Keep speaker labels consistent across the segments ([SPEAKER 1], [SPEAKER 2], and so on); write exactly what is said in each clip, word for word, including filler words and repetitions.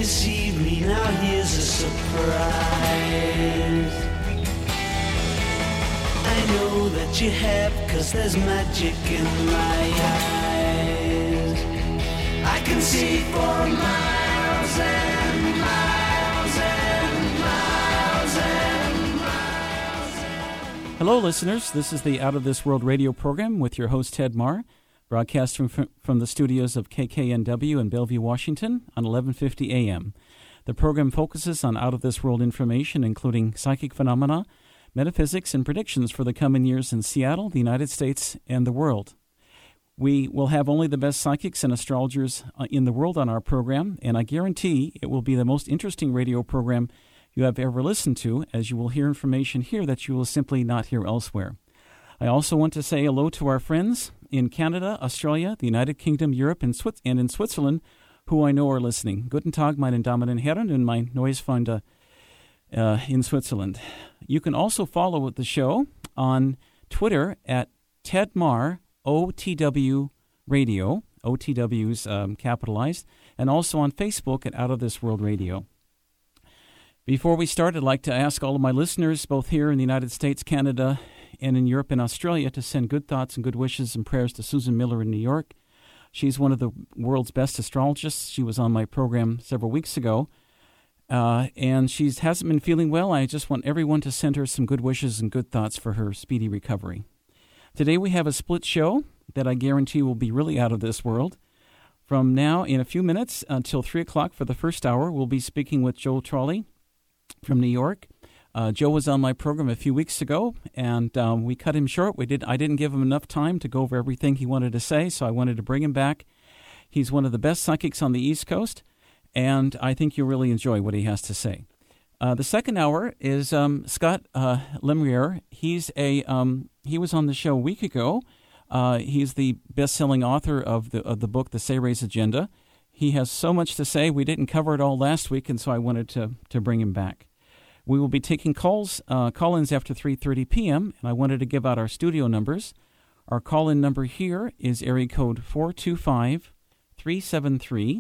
[SPEAKER 1] deceived me, now here's a surprise. I know that you have, 'cause there's magic in my eyes. I can see for miles and miles and miles and miles and...
[SPEAKER 2] Hello, listeners. This is the Out of This World radio program with your host, Ted Marr, broadcasting from, from the studios of K K N W in Bellevue, Washington on eleven fifty A M. The program focuses on out-of-this-world information, including psychic phenomena, metaphysics, and predictions for the coming years in Seattle, the United States, and the world. We will have only the best psychics and astrologers in the world on our program, and I guarantee it will be the most interesting radio program you have ever listened to, as you will hear information here that you will simply not hear elsewhere. I also want to say hello to our friends in Canada, Australia, the United Kingdom, Europe, and, Swiss- and in Switzerland, who I know are listening. Guten Tag, meine Damen und Herren, und mein neues Freunde uh, in Switzerland. You can also follow the show on Twitter at Ted Marr, O T W Radio. O T W is um, capitalized. And also on Facebook at Out of This World Radio. Before we start, I'd like to ask all of my listeners, both here in the United States, Canada, and in Europe and Australia, to send good thoughts and good wishes and prayers to Susan Miller in New York. She's one of the world's best astrologists. She was on my program several weeks ago, uh, and she hasn't been feeling well. I just want everyone to send her some good wishes and good thoughts for her speedy recovery. Today we have a split show that I guarantee will be really out of this world. From now, in a few minutes, until three o'clock for the first hour, we'll be speaking with Joe Trolley from New York. Uh, Joe was on my program a few weeks ago, and um, we cut him short. We did. I didn't give him enough time to go over everything he wanted to say, so I wanted to bring him back. He's one of the best psychics on the East Coast, and I think you'll really enjoy what he has to say. Uh, the second hour is um, Scott uh, Lemriere. He's a um, he was on the show a week ago. Uh, he's the best-selling author of the of the book The Sayres Agenda. He has so much to say. We didn't cover it all last week, and so I wanted to to bring him back. We will be taking calls, uh, call-ins after three thirty p.m., and I wanted to give out our studio numbers. Our call-in number here is area code four two five, three seven three,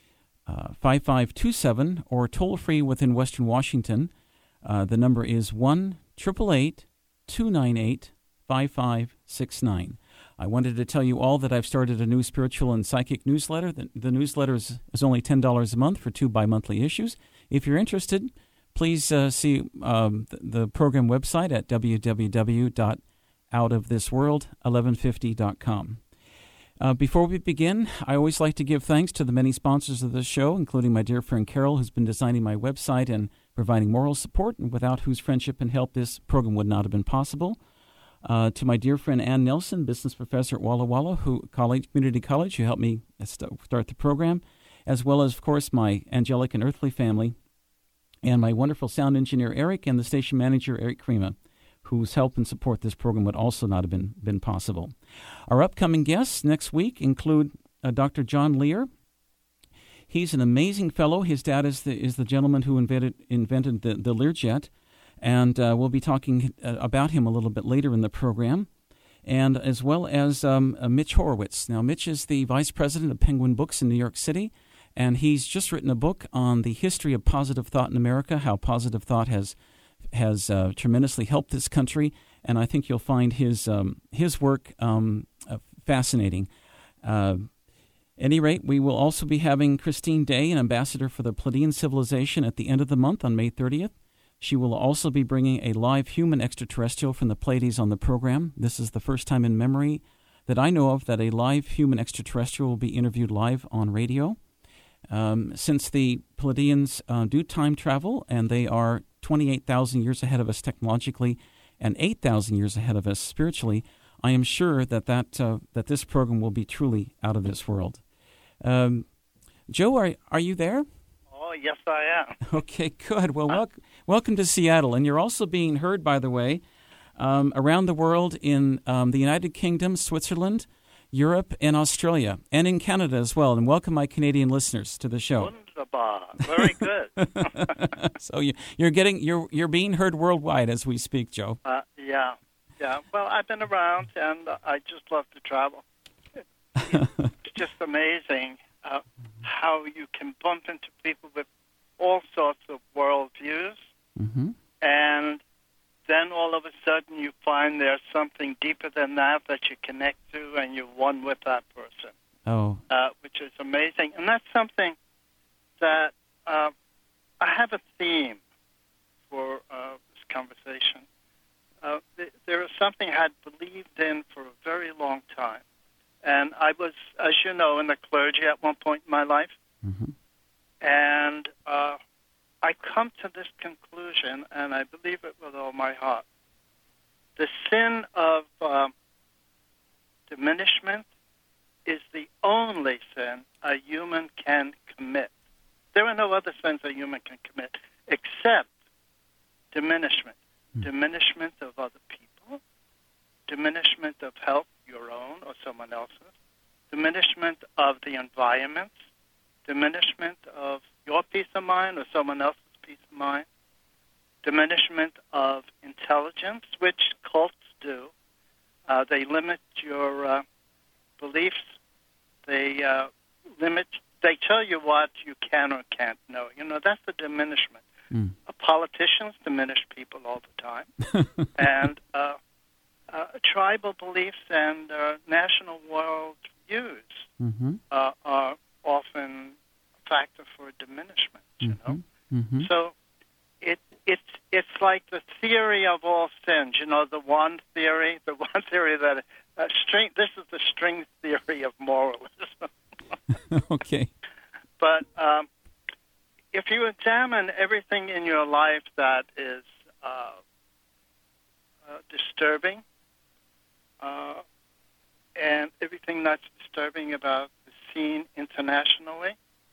[SPEAKER 2] five five two seven, or toll-free within Western Washington. Uh, the number is one eight eight eight, two nine eight, five five six nine. I wanted to tell you all that I've started a new spiritual and psychic newsletter. The, the newsletter is, is only ten dollars a month for two bi-monthly issues. If you're interested, please uh, see um, the, the program website at w w w dot out of this world eleven fifty dot com. Uh, before we begin, I always like to give thanks to the many sponsors of the show, including my dear friend Carol, who's been designing my website and providing moral support, and without whose friendship and help this program would not have been possible. Uh, to my dear friend Ann Nelson, business professor at Walla Walla who College, Community College, who helped me st- start the program, as well as, of course, my angelic and earthly family, and my wonderful sound engineer, Eric, and the station manager, Eric Krema, whose help and support this program would also not have been, been possible. Our upcoming guests next week include uh, Doctor John Lear. He's an amazing fellow. His dad is the is the gentleman who invented invented the, the Learjet, and uh, we'll be talking uh, about him a little bit later in the program, and as well as um, uh, Mitch Horowitz. Now, Mitch is the vice president of Penguin Books in New York City, and he's just written a book on the history of positive thought in America, how positive thought has has uh, tremendously helped this country, and I think you'll find his um, his work um, uh, fascinating. Uh, at any rate, we will also be having Christine Day, an ambassador for the Pleiadian civilization, at the end of the month on May thirtieth. She will also be bringing a live human extraterrestrial from the Pleiades on the program. This is the first time in memory that I know of that a live human extraterrestrial will be interviewed live on radio. Um, since the Pleiadians uh, do time travel, and they are twenty-eight thousand years ahead of us technologically and eight thousand years ahead of us spiritually, I am sure that that, uh, that this program will be truly out of this world. Um, Joe, are, are you there?
[SPEAKER 3] Oh, yes, I am.
[SPEAKER 2] Okay, good. Well, wel- welcome to Seattle. And you're also being heard, by the way, um, around the world in um, the United Kingdom, Switzerland, Europe, and Australia, and in Canada as well. And welcome my Canadian listeners to the show.
[SPEAKER 3] Wunderbar. Very good.
[SPEAKER 2] So you, you're getting you're you're being heard worldwide as we speak, Joe.
[SPEAKER 3] Uh, yeah, yeah. Well, I've been around, and I just love to travel. It's just amazing uh, how you can bump into people with all sorts of worldviews,
[SPEAKER 2] Mm-hmm.
[SPEAKER 3] and then all of a sudden you find there's something deeper than that that you connect to, and you're one with that person,
[SPEAKER 2] Oh.
[SPEAKER 3] uh, which is amazing. And that's something that uh, I have a theme for uh, this conversation. Uh, th- there is something I had believed in for a very long time. And I was, as you know, in the clergy at one point in my life.
[SPEAKER 2] Mm-hmm.
[SPEAKER 3] And uh, I come to this conclusion, and I believe it with all my heart. The sin of uh, diminishment is the only sin a human can commit. There are no other sins a human can commit except diminishment. Mm. Diminishment of other people, diminishment of health, your own or someone else's, diminishment of the environment, diminishment of your peace of mind or someone else's peace of mind, diminishment of intelligence, which cults do. Uh, they limit your uh, beliefs. They uh, limit. They tell you what you can or can't know. You know, that's the diminishment.
[SPEAKER 2] Mm.
[SPEAKER 3] Uh, politicians diminish people all the time, and uh, uh, tribal beliefs and uh, national world views
[SPEAKER 2] Mm-hmm.
[SPEAKER 3] uh, are often a factor for diminishment. You
[SPEAKER 2] Mm-hmm.
[SPEAKER 3] know,
[SPEAKER 2] Mm-hmm.
[SPEAKER 3] so it it's it's like the theory of all sins. You know, the one theory, the one theory that uh, string. This is the string theory of moralism.
[SPEAKER 2] Okay.
[SPEAKER 3] But um, if you examine everything in your life that is uh, uh, disturbing, uh, and everything that's disturbing about the scene internationally,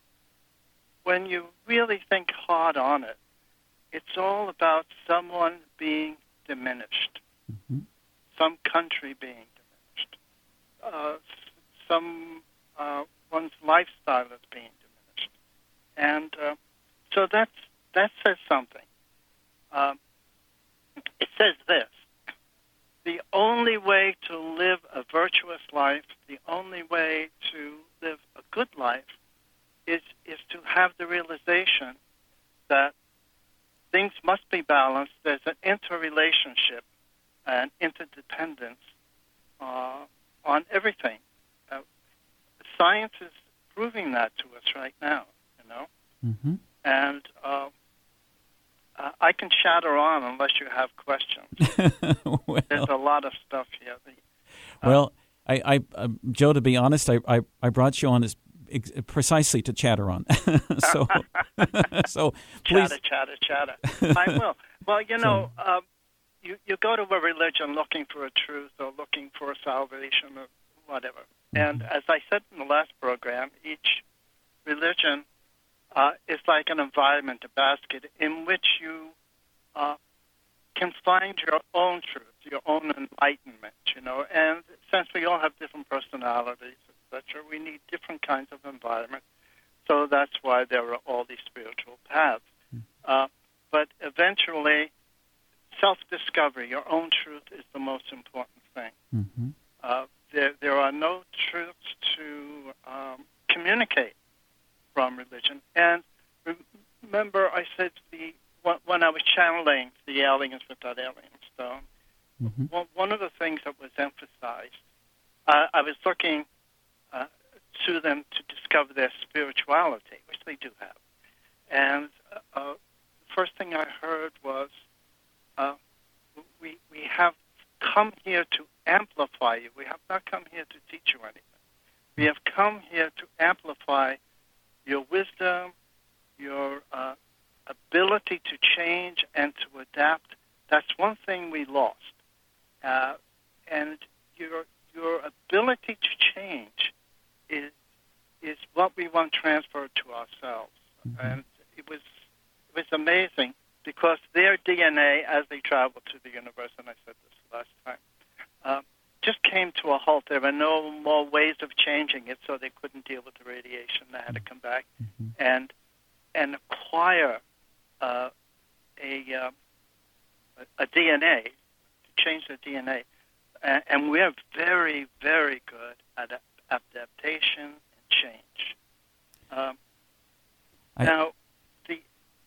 [SPEAKER 3] when you really think hard on it, it's all about someone being diminished,
[SPEAKER 2] Mm-hmm.
[SPEAKER 3] some country being diminished, uh, some uh, one's lifestyle is being diminished, and uh, so that's that says something. Uh, it says this: the only way to live a virtuous life, the only way to live a good life, is is to have the realization that things must be balanced. There's an interrelationship and interdependence uh, on everything. Uh, science is proving that to us right now, you know.
[SPEAKER 2] Mm-hmm.
[SPEAKER 3] And uh, uh, I can chatter on unless you have questions.
[SPEAKER 2] well,
[SPEAKER 3] There's a lot of stuff here. The, uh,
[SPEAKER 2] well, I, I, uh, Joe, to be honest, I, I, I brought you on as ex- precisely to chatter on. so, so please,
[SPEAKER 3] chatter, chatter, chatter. I will. Well, you know, um, you you go to a religion looking for a truth or looking for a salvation or whatever.
[SPEAKER 2] Mm-hmm.
[SPEAKER 3] And as I said in the last program, each religion uh, is like an environment, a basket, in which you uh, can find your own truth, your own enlightenment, you know. And since we all have different personalities, et cetera, we need different kinds of environment. So that's why there are all these spiritual paths. Uh, but eventually, self-discovery, your own truth, is the most important thing.
[SPEAKER 2] Mm-hmm.
[SPEAKER 3] Uh, there, there are no truths to um, communicate from religion. And remember, I said the when I was channeling the aliens with that alien stone,
[SPEAKER 2] Mm-hmm.
[SPEAKER 3] one, one of the things that was emphasized, uh, I was looking uh, to them to discover their spirituality, which they do have. And uh, the first thing I heard was, uh, we we have come here to amplify you. We have not come here to teach you anything. We have come here to amplify your wisdom, your uh, ability to change and to adapt. That's one thing we lost. Uh, and your your ability to change is is what we want transferred to ourselves. Mm-hmm. And it was it was amazing because their D N A, as they traveled to the universe, and I said this last time, uh, just came to a halt. There were no more ways of changing it, so they couldn't deal with the radiation. They had to come back mm-hmm. and and acquire uh, a, uh, a a D N A, to change the D N A. And, and we're very, very good at adaptation and change. Um,
[SPEAKER 2] I,
[SPEAKER 3] now, the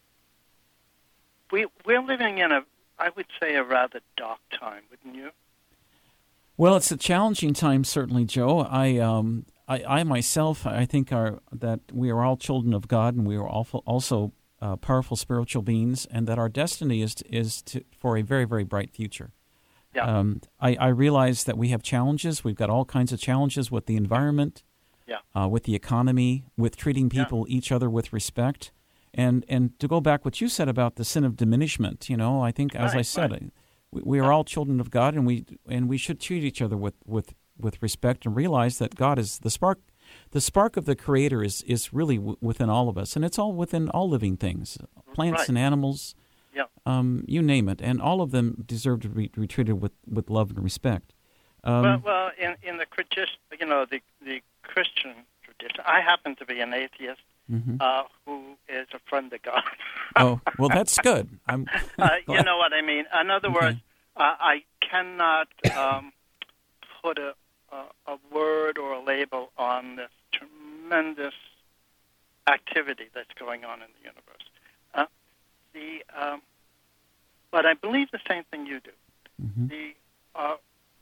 [SPEAKER 3] we we're living in a, I would say, a rather dark time, wouldn't you?
[SPEAKER 2] Well, it's a challenging time, certainly, Joe. I, um, I, I myself, I think are that we are all children of God, and we are also also uh, powerful spiritual beings, and that our destiny is to, is to, for a very, very bright future.
[SPEAKER 3] Yeah.
[SPEAKER 2] Um, I, I realize that we have challenges. We've got all kinds of challenges with the environment,
[SPEAKER 3] yeah.
[SPEAKER 2] uh, with the economy, with treating people, yeah. each other with respect. And and to go back what you said about the sin of diminishment, you know, I think, as
[SPEAKER 3] right,
[SPEAKER 2] I said,
[SPEAKER 3] right.
[SPEAKER 2] we, we are
[SPEAKER 3] yeah.
[SPEAKER 2] all children of God, and we and we should treat each other with, with, with respect and realize that God is the spark. The spark of the Creator is, is really w- within all of us, and it's all within all living things, plants
[SPEAKER 3] right.
[SPEAKER 2] and animals,
[SPEAKER 3] yeah.
[SPEAKER 2] um, you name it, and all of them deserve to be, be treated with, with love and respect. Um,
[SPEAKER 3] well, well, in in the you know the the Christian tradition, I happen to be an atheist.
[SPEAKER 2] Mm-hmm.
[SPEAKER 3] Uh, who is a friend of God.
[SPEAKER 2] Oh, well, that's good. I'm
[SPEAKER 3] uh, you know what I mean. In other
[SPEAKER 2] okay.
[SPEAKER 3] words, uh, I cannot um, put a, a, a word or a label on this tremendous activity that's going on in the universe. Uh, the um, but I believe the same thing you do.
[SPEAKER 2] Mm-hmm.
[SPEAKER 3] The uh,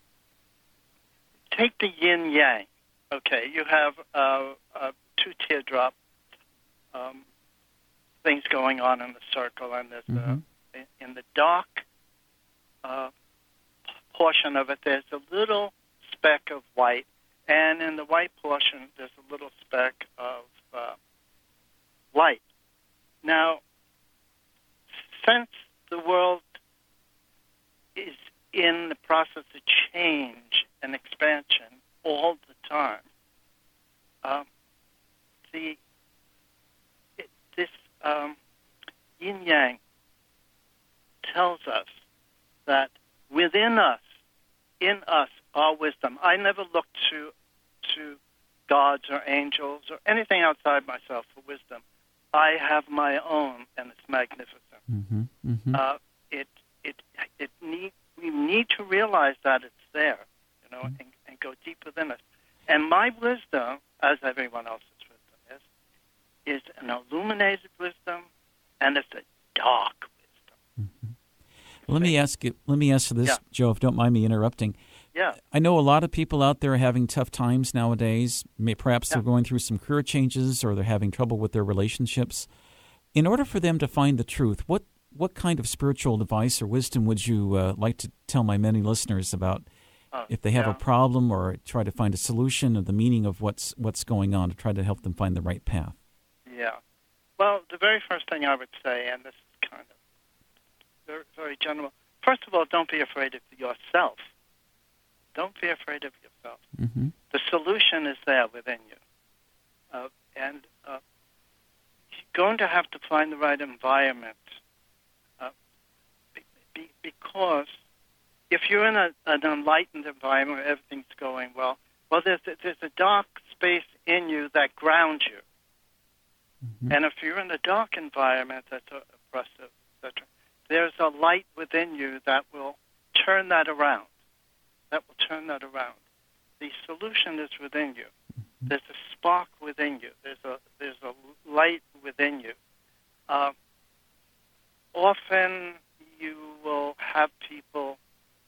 [SPEAKER 3] take the yin yang. Okay, you have uh, uh, two teardrop. Um, things going on in the circle, and there's
[SPEAKER 2] mm-hmm.
[SPEAKER 3] a, in the dark uh, portion of it, there's a little speck of white, and in the white portion, there's a little speck of uh, light. Now, since the world is in the process of change and expansion all the time, um, the This um, yin-yang tells us that within us, in us, our wisdom. I never look to to gods or angels or anything outside myself for wisdom. I have my own, and it's magnificent.
[SPEAKER 2] Mm-hmm. Mm-hmm.
[SPEAKER 3] Uh, it it it need we need to realize that it's there, you know, mm-hmm. and, and go deep within us. And my wisdom, as everyone else's wisdom is, is an illuminated wisdom, and it's a dark wisdom.
[SPEAKER 2] Mm-hmm. Let me ask you. Let me ask you this,
[SPEAKER 3] yeah.
[SPEAKER 2] Joe, if you don't mind me interrupting.
[SPEAKER 3] Yeah.
[SPEAKER 2] I know a lot of people out there are having tough times nowadays. May, perhaps
[SPEAKER 3] yeah.
[SPEAKER 2] they're going through some career changes, or they're having trouble with their relationships. In order for them to find the truth, what what kind of spiritual advice or wisdom would you uh, like to tell my many listeners about
[SPEAKER 3] uh,
[SPEAKER 2] if they have
[SPEAKER 3] yeah.
[SPEAKER 2] a problem, or try to find a solution, or the meaning of what's what's going on, to try to help them find the right path?
[SPEAKER 3] Yeah. Well, the very first thing I would say, and this is kind of very, very general. First of all, don't be afraid of yourself. Don't be afraid of yourself.
[SPEAKER 2] Mm-hmm.
[SPEAKER 3] The solution is there within you. Uh, and uh, you're going to have to find the right environment. Uh, be, be, because if you're in a, an enlightened environment where everything's going well, well, there's, there's a dark space in you that grounds you. Mm-hmm. And if you're in a dark environment that's oppressive, et cetera, there's a light within you that will turn that around. That will turn that around. The solution is within you. Mm-hmm. There's a spark within you. There's a there's a light within you. Uh, often you will have people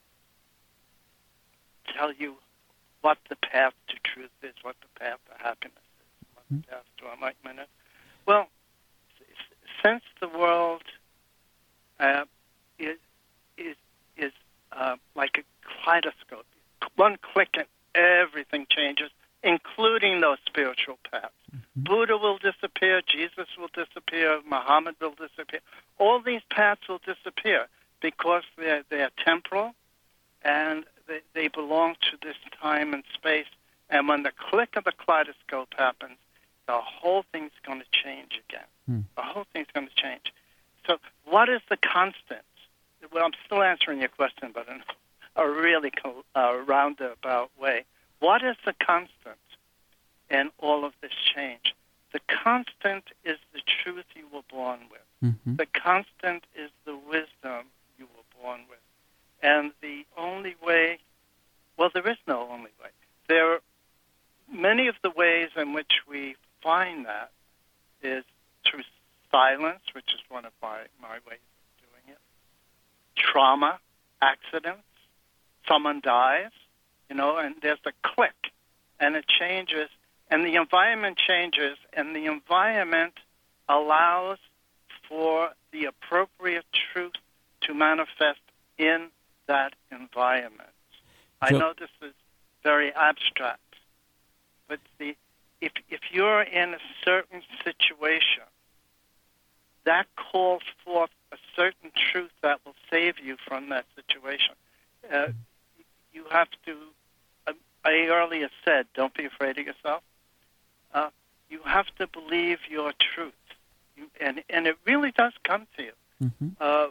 [SPEAKER 3] tell you what the path to truth is, what the path to happiness is, what mm-hmm. the path to enlightenment is. Well, since the world uh, is is is uh, like a kaleidoscope, one click and everything changes, including those spiritual paths. Mm-hmm. Buddha will disappear, Jesus will disappear, Muhammad will disappear. All these paths will disappear because they're they're temporal, and they, they belong to this time and space. And when the click of the kaleidoscope happens, the whole thing's going to change again. Hmm. The whole thing's going to change. So what is the constant? Well, I'm still answering your question, but in a really uh, roundabout way. What is the constant in all of this change? The constant is the truth you were born with. Mm-hmm. The constant is the wisdom you were born with. And the only way, well, there is no only way. There are many of the ways in which we find that is through silence, which is one of my, my ways of doing it. Trauma, accidents, someone dies, you know, and there's a click, and it changes, and the environment changes, and the environment allows for the appropriate truth to manifest in that environment. I know this is very abstract, but the, if if you're in a certain situation, that calls forth a certain truth that will save you from that situation. Uh, you have to, uh, I earlier said, don't be afraid of yourself. Uh, you have to believe your truth, you, and, and it really does come to you.
[SPEAKER 2] Mm-hmm.
[SPEAKER 3] Uh,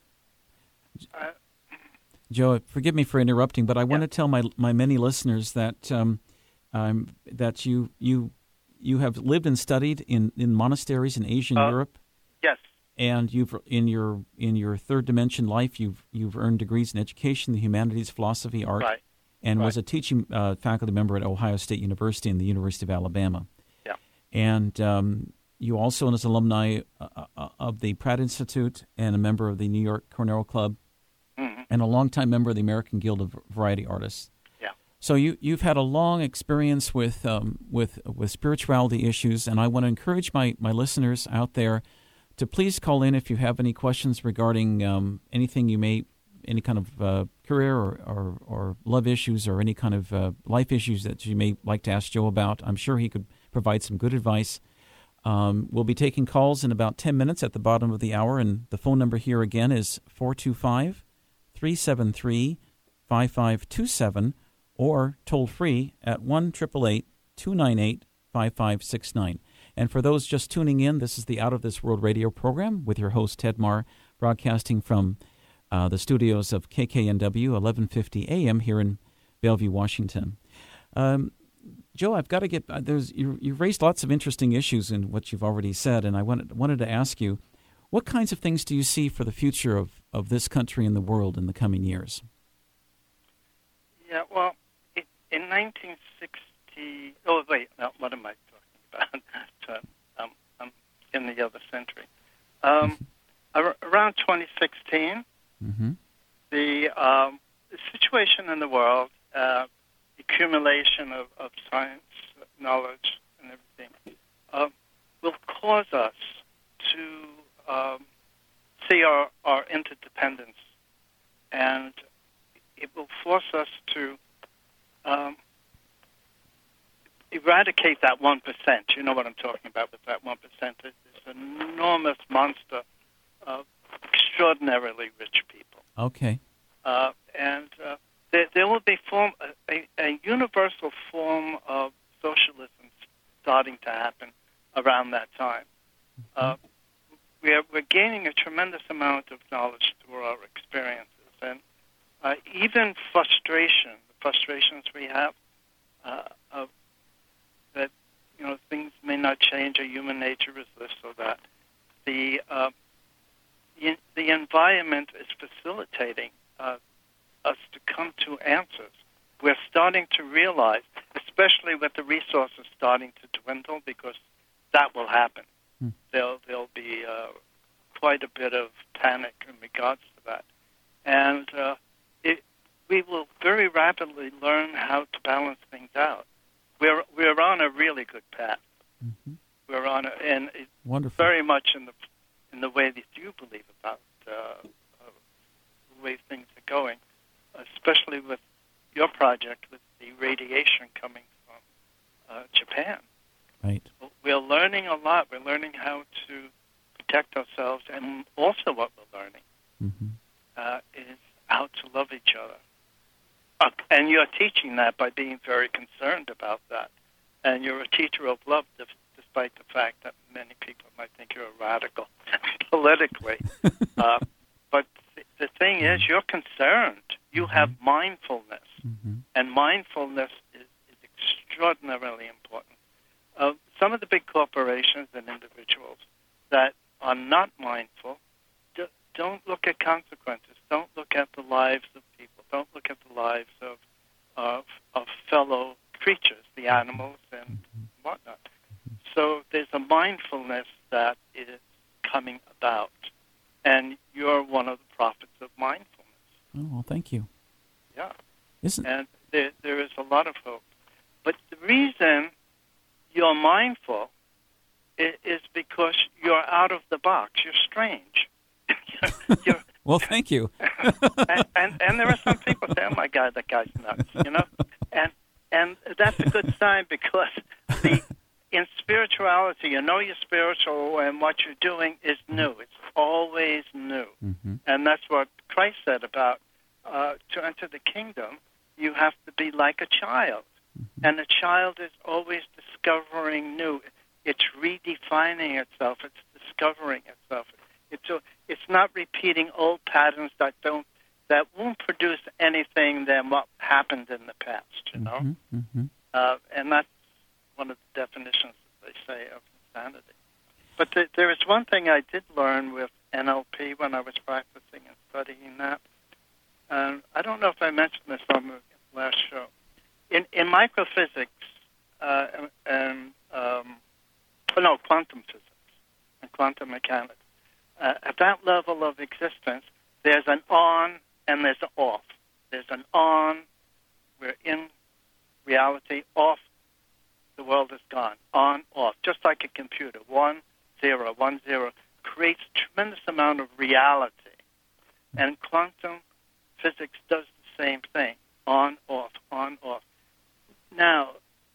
[SPEAKER 3] uh,
[SPEAKER 2] Joe, forgive me for interrupting, but I want
[SPEAKER 3] yeah.
[SPEAKER 2] to tell my my many listeners that um, um, that you you you have lived and studied in, in monasteries in Asia and
[SPEAKER 3] uh,
[SPEAKER 2] Europe.
[SPEAKER 3] Yes.
[SPEAKER 2] And you've in your in your third dimension life, you've you've earned degrees in education, the humanities, philosophy, art,
[SPEAKER 3] right.
[SPEAKER 2] and
[SPEAKER 3] right.
[SPEAKER 2] was a teaching uh, faculty member at Ohio State University and the University of Alabama.
[SPEAKER 3] Yeah.
[SPEAKER 2] And um, you also, as alumni uh, uh, of the Pratt Institute and a member of the New York Cornell Club,
[SPEAKER 3] mm-hmm.
[SPEAKER 2] and a longtime member of the American Guild of Variety Artists.
[SPEAKER 3] Yeah.
[SPEAKER 2] So you you've had a long experience with um, with with spirituality issues, and I want to encourage my my listeners out there to please call in if you have any questions regarding um, anything you may, any kind of uh, career or, or, or love issues or any kind of uh, life issues that you may like to ask Joe about. I'm sure he could provide some good advice. Um, we'll be taking calls in about ten minutes at the bottom of the hour, and the phone number here again is four two five, three seven three, five five two seven or toll free at one eight eight eight, two nine eight, five five six nine. And for those just tuning in, this is the Out of This World radio program with your host, Ted Marr, broadcasting from uh, the studios of K K N W, eleven fifty A M here in Bellevue, Washington. Um, Joe, I've got to get uh, – there's you, you've raised lots of interesting issues in what you've already said, and I wanted, wanted to ask you, what kinds of things do you see for the future of, of this country and the world in the coming years?
[SPEAKER 3] Yeah, well, it, in nineteen sixty – oh, wait, no, what am I talking about? so, um, I'm in the other century. Um, ar- around twenty sixteen,
[SPEAKER 2] mm-hmm.
[SPEAKER 3] the, um, the situation in the world, uh, accumulation of, of science, knowledge, and everything, uh, will cause us to um, see our, our interdependence, and it will force us to um, eradicate that one percent. You know what I'm talking about with that one percent. It's this enormous monster of extraordinarily rich people.
[SPEAKER 2] Okay.
[SPEAKER 3] Uh, and uh, there, there will be form a, a universal form of socialism starting to happen around that time. Uh, we're, we're gaining a tremendous amount of knowledge through our experiences, and uh, even frustration, the frustrations we have uh, of that, you know, things may not change, or human nature is this or that. The uh, in, the environment is facilitating uh, us to come to answers. We're starting to realize, especially with the resources starting to dwindle, because that will happen. Hmm. There'll, there'll be uh, quite a bit of panic in regards to that. And uh, it, we will very rapidly learn how to balance things out. We're, we're on a really good path.
[SPEAKER 2] Mm-hmm.
[SPEAKER 3] We're on a, and it's
[SPEAKER 2] Wonderful.
[SPEAKER 3] very much in the in the way that you believe about uh, uh, the way things are going, especially with your project with the radiation coming from uh, Japan.
[SPEAKER 2] Right.
[SPEAKER 3] We're learning a lot. We're learning how to protect ourselves, and also what we're learning
[SPEAKER 2] mm-hmm.
[SPEAKER 3] uh, is how to love each other. Uh, and you're teaching that by being very concerned about that. And you're a teacher of love, despite the fact that many people might think you're a radical politically. uh, but th- the thing is, you're concerned. You
[SPEAKER 2] mm-hmm.
[SPEAKER 3] have mindfulness.
[SPEAKER 2] Mm-hmm.
[SPEAKER 3] And mindfulness is, is extraordinarily important. Uh, some of the big corporations and individuals that are not mindful d- don't look at consequences, don't look at the lives of people, don't look at the lives of of, of fellow creatures, the animals and whatnot. So there's a mindfulness that is coming about. And you're one of the prophets of mindfulness.
[SPEAKER 2] Oh, well, thank you.
[SPEAKER 3] Yeah.
[SPEAKER 2] Isn't
[SPEAKER 3] And there, there is a lot of hope. But the reason you're mindful is, is because you're out of the box. You're strange. you're,
[SPEAKER 2] well, thank you.
[SPEAKER 3] and, and and there are some people say, "Oh my God, that guy's nuts," you know, and and that's a good sign because the in spirituality, you know, you're spiritual, and what you're doing is new. It's always new,
[SPEAKER 2] mm-hmm.
[SPEAKER 3] and that's what Christ said about uh, to enter the kingdom. You have to be like a child, mm-hmm. and a child is always discovering new. It's redefining itself. It's discovering itself. It's a, it's not repeating old patterns that don't that won't produce anything than what happened in the past. You know,
[SPEAKER 2] mm-hmm. Mm-hmm.
[SPEAKER 3] Uh, and that's one of the definitions that they say of insanity. But th- there is one thing I did learn with N L P when I was practicing and studying that. Um, I don't know if I mentioned this on the last show. In in microphysics uh, and um, oh no, quantum physics and quantum mechanics. Uh, at that level of existence, there's an on and there's an off. There's an on, we're in reality. Off, the world is gone. On, off, just like a computer. One, zero, one, zero, creates a tremendous amount of reality. And quantum physics does the same thing. On, off, on, off. Now,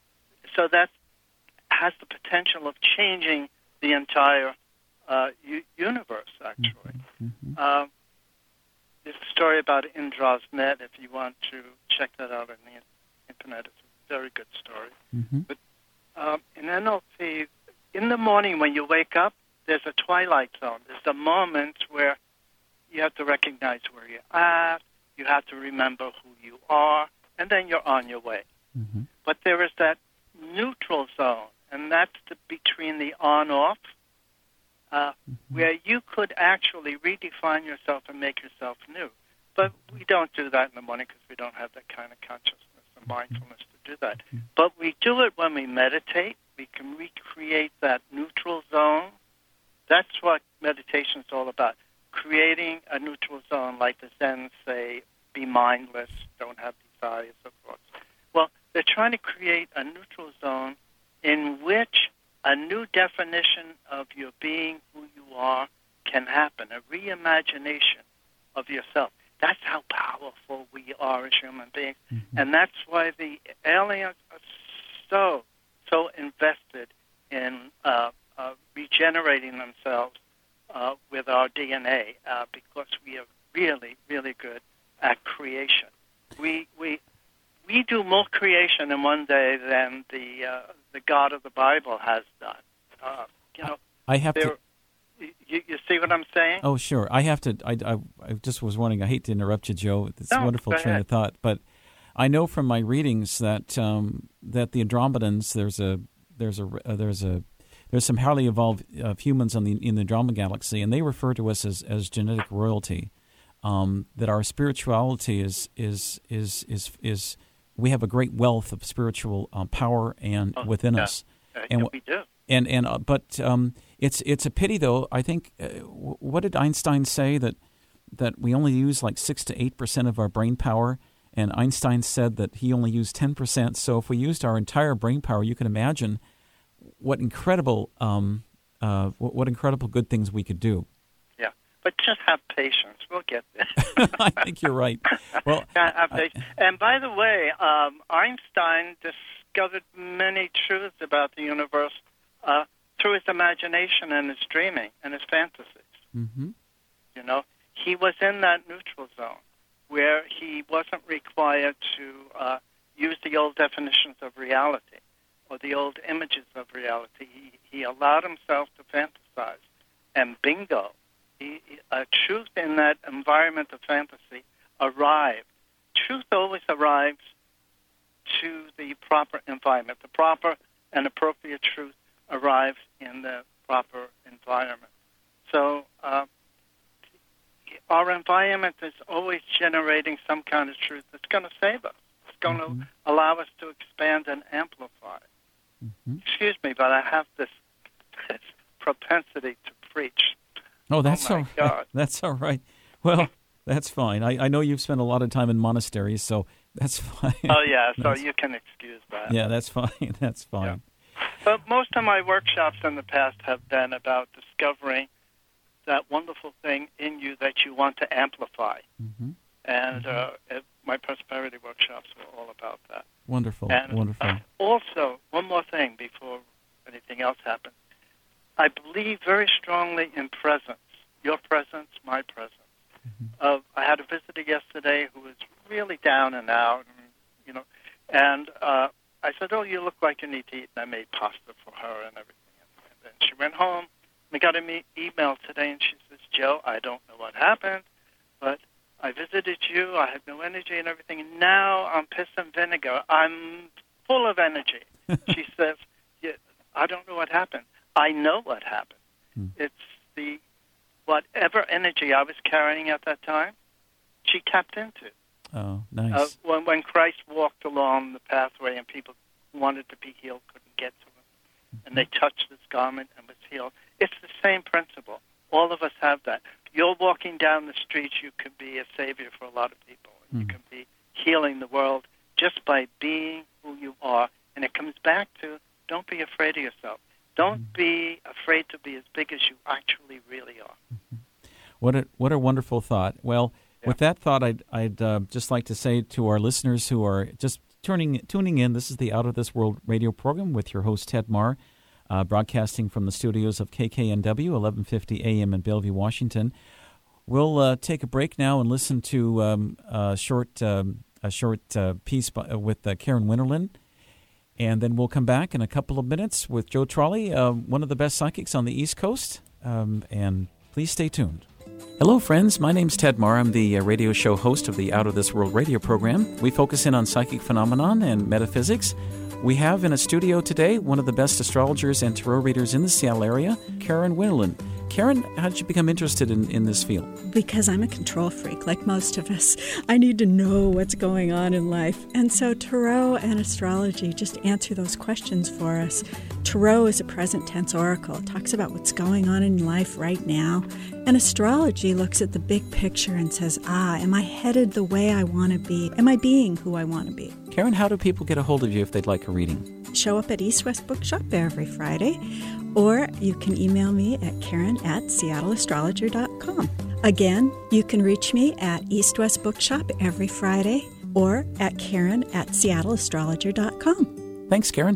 [SPEAKER 3] so that has the potential of changing the entire Uh, u- universe, actually.
[SPEAKER 2] Mm-hmm.
[SPEAKER 3] Uh, there's a story about Indra's net. If you want to check that out on the internet, it's a very good story.
[SPEAKER 2] Mm-hmm.
[SPEAKER 3] But um, in N L P, in the morning when you wake up, there's a twilight zone. There's a moment where you have to recognize where you're at, you have to remember who you are, and then you're on your way.
[SPEAKER 2] Mm-hmm.
[SPEAKER 3] But there is that neutral zone, and that's the, between the on-off, Uh,
[SPEAKER 2] mm-hmm.
[SPEAKER 3] where you could actually redefine yourself and make yourself new. But we don't do that in the morning because we don't have that kind of consciousness and mindfulness to do that.
[SPEAKER 2] Mm-hmm.
[SPEAKER 3] But we do it when we meditate. We can recreate that neutral zone. That's what meditation is all about, creating a neutral zone like the Zen say, be mindless, don't have desires or thoughts. Well, they're trying to create a neutral zone in which a new definition of your being, who you are, can happen, a reimagination of yourself. That's how powerful we are as human beings. Mm-hmm. And that's why the aliens are so, so invested in uh, uh, regenerating themselves uh, with our D N A, uh, because we are really, really good at creation. We, we, we do more creation in one day than the uh, the God of the Bible has done. Uh, you know,
[SPEAKER 2] I have to.
[SPEAKER 3] You, you see what I'm saying?
[SPEAKER 2] Oh, sure. I have to. I, I, I just was wondering. I hate to interrupt you, Joe. It's a
[SPEAKER 3] no,
[SPEAKER 2] wonderful train of thought, but I know from my readings that um, that the Andromedans there's a there's a uh, there's a there's some highly evolved uh, humans on the in the Andromeda galaxy, and they refer to us as, as genetic royalty. Um, that our spirituality is is is is is we have a great wealth of spiritual um, power and
[SPEAKER 3] oh,
[SPEAKER 2] within
[SPEAKER 3] yeah.
[SPEAKER 2] us,
[SPEAKER 3] uh,
[SPEAKER 2] and
[SPEAKER 3] yeah, we do.
[SPEAKER 2] And and uh, but um, it's it's a pity though. I think uh, w- what did Einstein say that that we only use like six to eight percent of our brain power, and Einstein said that he only used ten percent. So if we used our entire brain power, you can imagine what incredible um, uh, what, what incredible good things we could do.
[SPEAKER 3] Yeah, but just have patience. We'll get there.
[SPEAKER 2] I think you're right. Well,
[SPEAKER 3] have patience. I, and by the way, um, Einstein discovered many truths about the universe Uh, through his imagination and his dreaming and his fantasies.
[SPEAKER 2] Mm-hmm.
[SPEAKER 3] You know, he was in that neutral zone where he wasn't required to uh, use the old definitions of reality or the old images of reality. He, he allowed himself to fantasize. And bingo, he, a truth in that environment of fantasy arrived. Truth always arrives to the proper environment. The proper and appropriate truth arrives in the proper environment. So uh, our environment is always generating some kind of truth that's going to save us. It's going mm-hmm. to allow us to expand and amplify.
[SPEAKER 2] Mm-hmm.
[SPEAKER 3] Excuse me, but I have this his propensity to preach.
[SPEAKER 2] Oh, that's
[SPEAKER 3] oh my
[SPEAKER 2] all right.
[SPEAKER 3] God.
[SPEAKER 2] That's all right. Well, that's fine. I, I know you've spent a lot of time in monasteries, so that's fine.
[SPEAKER 3] Oh, yeah, so
[SPEAKER 2] That's-
[SPEAKER 3] you can excuse that.
[SPEAKER 2] Yeah, that's fine. That's fine.
[SPEAKER 3] But most of my workshops in the past have been about discovering that wonderful thing in you that you want to amplify.
[SPEAKER 2] Mm-hmm.
[SPEAKER 3] And uh, it, my prosperity workshops were all about that.
[SPEAKER 2] Wonderful,
[SPEAKER 3] And
[SPEAKER 2] wonderful.
[SPEAKER 3] uh, also, one more thing before anything else happens. I believe very strongly in presence. Your presence, my presence.
[SPEAKER 2] Mm-hmm.
[SPEAKER 3] Uh, I had a visitor yesterday who was really down and out, and, you know, and uh, I said, "Oh, you look like you need to eat," and I made pasta for her and everything. And then she went home. We got an e- email today, and she says, "Joe, I don't know what happened, but I visited you. I had no energy and everything, and now I'm piss and vinegar. I'm full of energy." She says, yeah, "I don't know what happened. I know what happened.
[SPEAKER 2] Hmm.
[SPEAKER 3] It's the whatever energy I was carrying at that time, she tapped into.
[SPEAKER 2] Oh,
[SPEAKER 3] Uh,
[SPEAKER 2] nice.
[SPEAKER 3] when, when Christ walked along the pathway and people who wanted to be healed couldn't get to him, and they touched his garment and was healed. It's the same principle. All of us have that. You're walking down the street, you could be a savior for a lot of people.
[SPEAKER 2] Mm.
[SPEAKER 3] You can be healing the world just by being who you are. And it comes back to don't be afraid of yourself. Don't
[SPEAKER 2] Mm.
[SPEAKER 3] be afraid to be as big as you actually really are.
[SPEAKER 2] What a what a wonderful thought. Well,
[SPEAKER 3] Yeah.
[SPEAKER 2] with that thought, I'd I'd uh, just like to say to our listeners who are just turning tuning in, this is the Out of This World radio program with your host Ted Marr, uh, broadcasting from the studios of K K N W, eleven fifty A M in Bellevue, Washington. We'll uh, take a break now and listen to um, a short um, a short uh, piece by, with uh, Karen Winterlin. And then we'll come back in a couple of minutes with Joe Trolley, uh, one of the best psychics on the East Coast. Um, and please stay tuned. Hello, friends. My name's Ted Marr. I'm the uh, radio show host of the Out of This World radio program. We focus in on psychic phenomenon and metaphysics. We have in a studio today one of the best astrologers and tarot readers in the Seattle area, Karen Winterlin. Karen, how did you become interested in, in this field?
[SPEAKER 4] Because I'm a control freak, like most of us. I need to know what's going on in life. And so tarot and astrology just answer those questions for us. Tarot is a present tense oracle. It talks about what's going on in life right now. And astrology looks at the big picture and says, ah, am I headed the way I want to be? Am I being who I want to be?
[SPEAKER 2] Karen, how do people get a hold of you if they'd like a reading?
[SPEAKER 4] Show up at East West Bookshop every Friday, or you can email me at Karen at Seattle Astrologer dot com. Again, you can reach me at East West Bookshop every Friday, or at Karen at Seattle Astrologer dot com.
[SPEAKER 2] Thanks, Karen.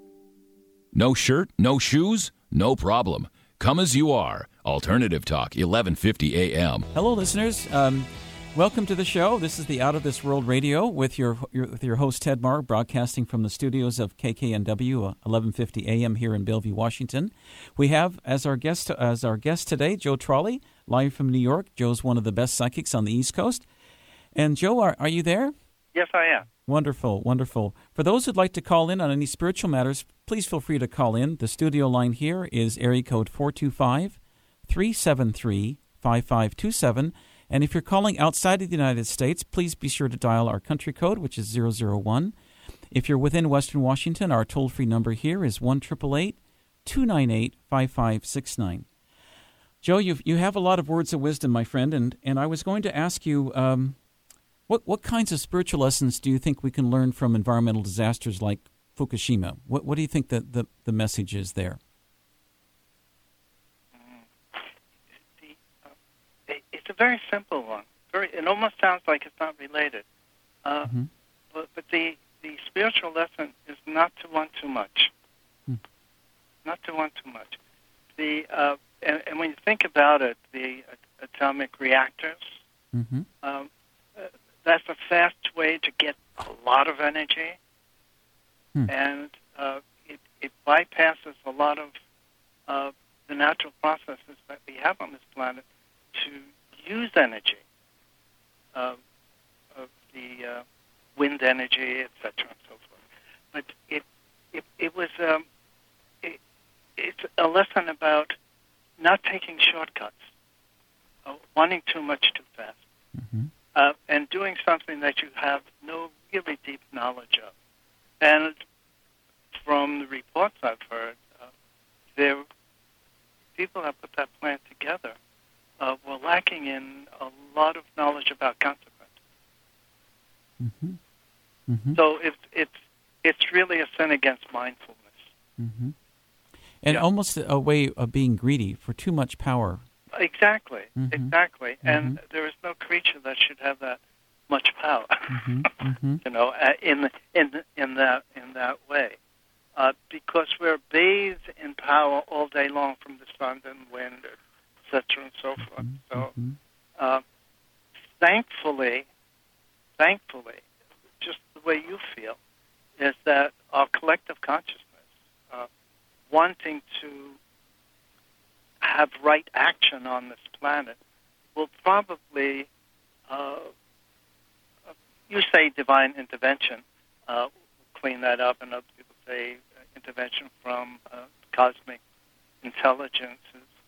[SPEAKER 5] No shirt, no shoes? No problem. Come as you are. Alternative Talk, eleven fifty A M.
[SPEAKER 2] Hello, listeners. Um, welcome to the show. This is the Out of This World Radio with your, your with your host Ted Marr, broadcasting from the studios of K K N W, eleven fifty A M here in Bellevue, Washington. We have as our guest as our guest today Joe Trolley, live from New York. Joe's one of the best psychics on the East Coast. And Joe, are are you there?
[SPEAKER 3] Yes, I am.
[SPEAKER 2] Wonderful, wonderful. For those who'd like to call in on any spiritual matters, please feel free to call in. The studio line here is area code four two five, three seven three, five five two seven. And if you're calling outside of the United States, please be sure to dial our country code, which is zero zero one. If you're within Western Washington, our toll-free number here is one eight eight eight, two nine eight, five five six nine. Joe, you you have a lot of words of wisdom, my friend, and, and I was going to ask you, um, what what kinds of spiritual lessons do you think we can learn from environmental disasters like Fukushima? What what do you think that the, the message is there?
[SPEAKER 3] It's a very simple one. Very, it almost sounds like it's not related. Uh,
[SPEAKER 2] Mm-hmm.
[SPEAKER 3] but, but the, the spiritual lesson is not to want too much.
[SPEAKER 2] Hmm.
[SPEAKER 3] Not to want too much. The uh, and, and when you think about it, the uh, atomic reactors,
[SPEAKER 2] Mm-hmm.
[SPEAKER 3] um, uh, that's a fast way to get a lot of energy,
[SPEAKER 2] Hmm.
[SPEAKER 3] and uh, it, it bypasses a lot of uh, the natural processes that we have on this planet to use energy, uh, of the uh, wind energy, et cetera, and so forth. But it it, it was um, it, it's a lesson about not taking shortcuts, uh, wanting too much too fast,
[SPEAKER 2] Mm-hmm.
[SPEAKER 3] uh, and doing something that you have no really deep knowledge of. And from the reports I've heard, uh, there people that put that plan together uh, were lacking in a lot of knowledge about consequences.
[SPEAKER 2] Mm-hmm. Mm-hmm.
[SPEAKER 3] So it's it's it's really a sin against mindfulness.
[SPEAKER 2] Mm-hmm. And
[SPEAKER 3] yeah.
[SPEAKER 2] almost a way of being greedy for too much power.
[SPEAKER 3] Exactly,
[SPEAKER 2] mm-hmm.
[SPEAKER 3] exactly.
[SPEAKER 2] Mm-hmm.
[SPEAKER 3] And there is no creature that should have that much power.
[SPEAKER 2] mm-hmm. Mm-hmm.
[SPEAKER 3] You know, uh, in in in that in that way, uh, because we're bathed in power all day long from the sun and wind, et cetera, and so forth.
[SPEAKER 2] Mm-hmm.
[SPEAKER 3] So, uh, thankfully, thankfully, just the way you feel is that our collective consciousness, uh, wanting to have right action on this planet, will probably, uh, you say divine intervention, uh, clean that up, and other people say uh, intervention from uh, cosmic intelligences.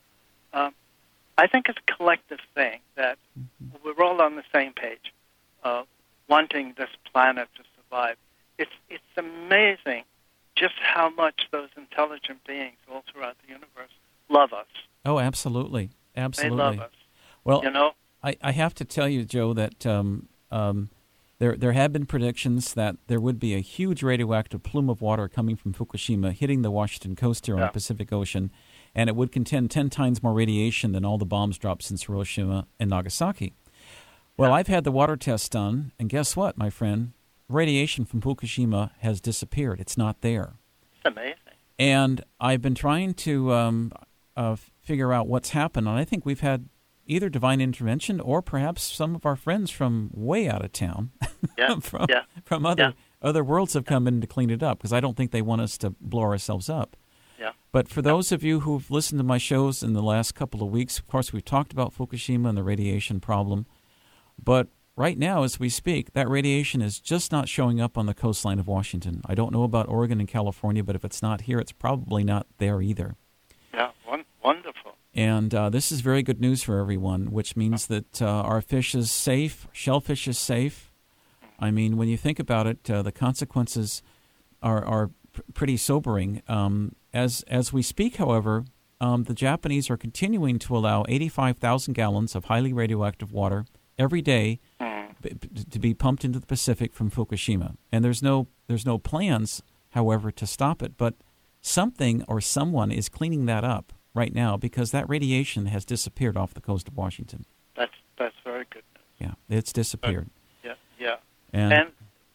[SPEAKER 3] Uh, I think it's a collective thing that
[SPEAKER 2] mm-hmm.
[SPEAKER 3] we're all on the same page, uh, wanting this planet to survive. It's it's amazing just how much those intelligent beings all throughout the universe love us.
[SPEAKER 2] Oh, absolutely, absolutely.
[SPEAKER 3] They love us.
[SPEAKER 2] Well,
[SPEAKER 3] you know,
[SPEAKER 2] I, I have to tell you, Joe, that um, um, there there have been predictions that there would be a huge radioactive plume of water coming from Fukushima hitting the Washington coast here on
[SPEAKER 3] yeah.
[SPEAKER 2] the Pacific Ocean, and it would contain ten times more radiation than all the bombs dropped since Hiroshima and Nagasaki. Well,
[SPEAKER 3] yeah.
[SPEAKER 2] I've had the water test done, and guess what, my friend? Radiation from Fukushima has disappeared. It's not there.
[SPEAKER 3] It's amazing.
[SPEAKER 2] And I've been trying to um, uh, figure out what's happened, and I think we've had either divine intervention or perhaps some of our friends from way out of town,
[SPEAKER 3] yeah.
[SPEAKER 2] from,
[SPEAKER 3] yeah.
[SPEAKER 2] from other
[SPEAKER 3] yeah.
[SPEAKER 2] other worlds have come in to clean it up, because I don't think they want us to blow ourselves up.
[SPEAKER 3] Yeah.
[SPEAKER 2] But for those of you who've listened to my shows in the last couple of weeks, of course, we've talked about Fukushima and the radiation problem. But right now, as we speak, that radiation is just not showing up on the coastline of Washington. I don't know about Oregon and California, but if it's not here, it's probably not there either.
[SPEAKER 3] Yeah, one, wonderful.
[SPEAKER 2] And uh, this is very good news for everyone, which means that uh, our fish is safe, shellfish is safe. I mean, when you think about it, uh, the consequences are, are pr- pretty sobering. Um, as as we speak, however, um, the Japanese are continuing to allow eighty-five thousand gallons of highly radioactive water every day
[SPEAKER 3] Mm.
[SPEAKER 2] b- b- to be pumped into the Pacific from Fukushima. And there's no there's no plans, however, to stop it. But something or someone is cleaning that up right now, because that radiation has disappeared off the coast of Washington.
[SPEAKER 3] That's that's very good news.
[SPEAKER 2] Yeah, it's disappeared.
[SPEAKER 3] Yeah, yeah.
[SPEAKER 2] And,
[SPEAKER 3] And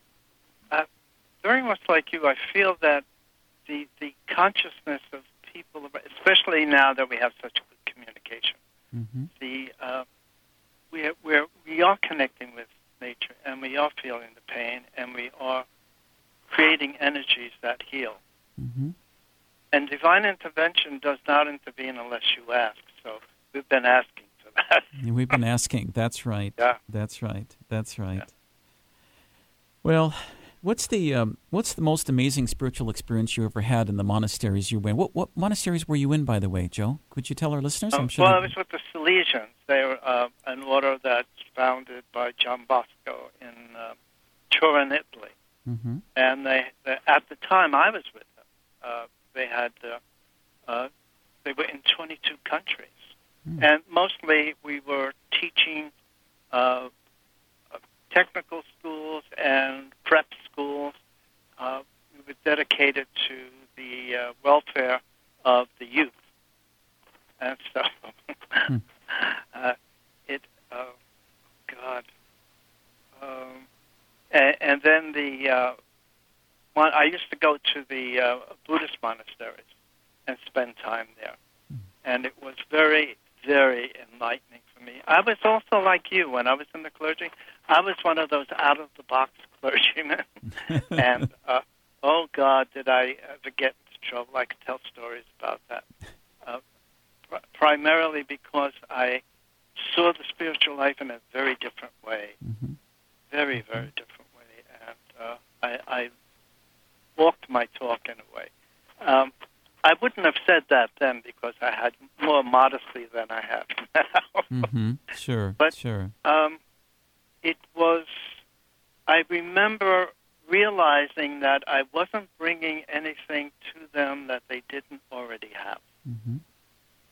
[SPEAKER 3] uh, very much like you, I feel that the the consciousness of people, especially now that we have such good communication,
[SPEAKER 2] mm-hmm.
[SPEAKER 3] the uh, we are, we're, we are connecting with nature, and we are feeling the pain, and we are creating energies that heal.
[SPEAKER 2] Mm-hmm.
[SPEAKER 3] And divine intervention does not intervene unless you ask. So we've been asking for that.
[SPEAKER 2] We've been asking. That's right.
[SPEAKER 3] Yeah.
[SPEAKER 2] That's right. That's right.
[SPEAKER 3] Yeah.
[SPEAKER 2] Well, what's the um, what's the most amazing spiritual experience you ever had in the monasteries you were in? What what monasteries were you in, by the way, Joe? Could you tell our listeners?
[SPEAKER 3] Um,
[SPEAKER 2] I'm sure
[SPEAKER 3] well,
[SPEAKER 2] they-
[SPEAKER 3] I was with the Salesians. They were uh, an order that's founded by John Bosco in uh, Turin, Italy.
[SPEAKER 2] Mm-hmm.
[SPEAKER 3] And they, they, at the time I was with them, uh, they had uh, uh, they were in twenty-two countries,
[SPEAKER 2] Mm.
[SPEAKER 3] and mostly we were teaching uh, uh, technical schools and prep schools. Uh, we were dedicated to the uh, welfare of the youth, and so
[SPEAKER 2] Hmm.
[SPEAKER 3] uh, it. Uh, God. Um, and, and then the uh, one, I used to go to the uh, Buddhist monasteries and spend time there, and it was very, very enlightening for me. I was also like you when I was in the clergy. I was one of those out-of-the-box clergymen, and uh, oh God, did I ever get into trouble? I could tell stories about that, uh, pr- primarily because I saw the spiritual life in a very different way.
[SPEAKER 2] Mm-hmm.
[SPEAKER 3] Very, very different way, and uh, I, I walked my talk in a way. Um, I wouldn't have said that then because I had more modesty than I have now.
[SPEAKER 2] Mm-hmm. Sure,
[SPEAKER 3] But,
[SPEAKER 2] sure.
[SPEAKER 3] Um, it was, I remember realizing that I wasn't bringing anything to them that they didn't already have.
[SPEAKER 2] Mm-hmm.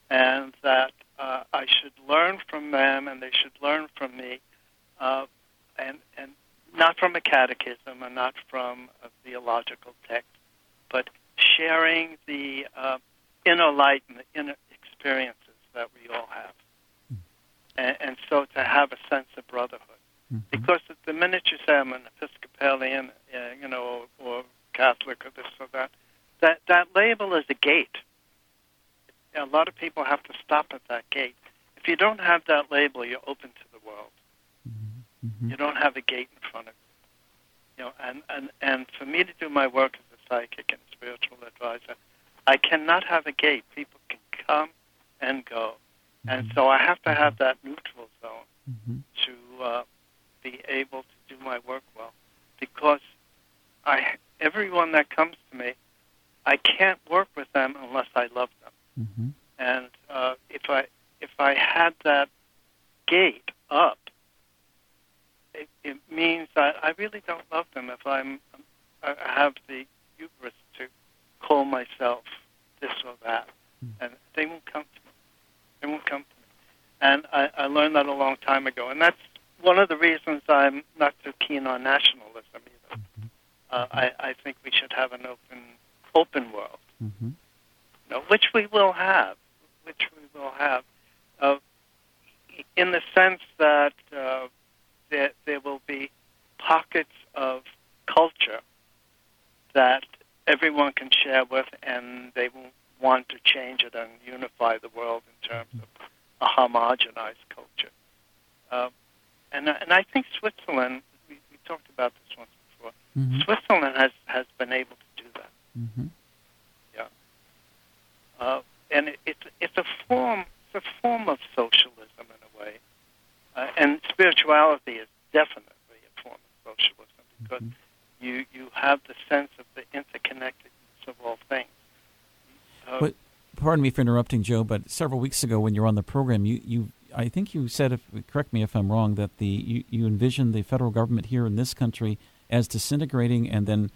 [SPEAKER 3] and that uh, I should learn from them, and they should learn from me, uh, and and not from a catechism and not from a theological text, but sharing the uh, inner light and the inner experiences that we all have. Mm. And, and so to have a sense of brotherhood. Mm-hmm. Because the minute you say I'm an Episcopalian, uh, you know, or, or Catholic or this or that, that, that label is a gate. A lot of people have to stop at that gate. If you don't have that label, you're open to the world. Mm-hmm. You don't have a gate in front of you. You know, and, and, and for me to do my work as a psychic and spiritual advisor, I cannot have a gate. People can come and go. Mm-hmm. And so I have to have that neutral zone mm-hmm. to uh, be able to do my work well. Because I, everyone that comes to me, I can't work with them unless I love them. Mm-hmm. And uh, if I if I had that gate up, it, it means that I really don't love them. If I'm I have the hubris to call myself this or that, mm-hmm. and they won't come to me. They won't come to me. And I, I learned that a long time ago. And that's one of the reasons I'm not so keen on nationalism either. Mm-hmm. Uh, I, I think we should have an open open world. Mm-hmm. No, which we will have, which we will have, uh, in the sense that uh, there, there will be pockets of culture that everyone can share with, and they will want to change it and unify the world in terms of a homogenized culture. Uh, and, and I think Switzerland, we, we talked about this once before, mm-hmm. Switzerland has, has been able to do that. Mm-hmm. Uh, and it, it's it's a form it's a form of socialism in a way, uh, and spirituality is definitely a form of socialism because mm-hmm. you you have the sense of the interconnectedness of all things. Uh,
[SPEAKER 2] but, pardon me for interrupting, Joe, but several weeks ago when you were on the program, you, you I think you said, if correct me if I'm wrong, that the you, you envisioned the federal government here in this country as disintegrating and then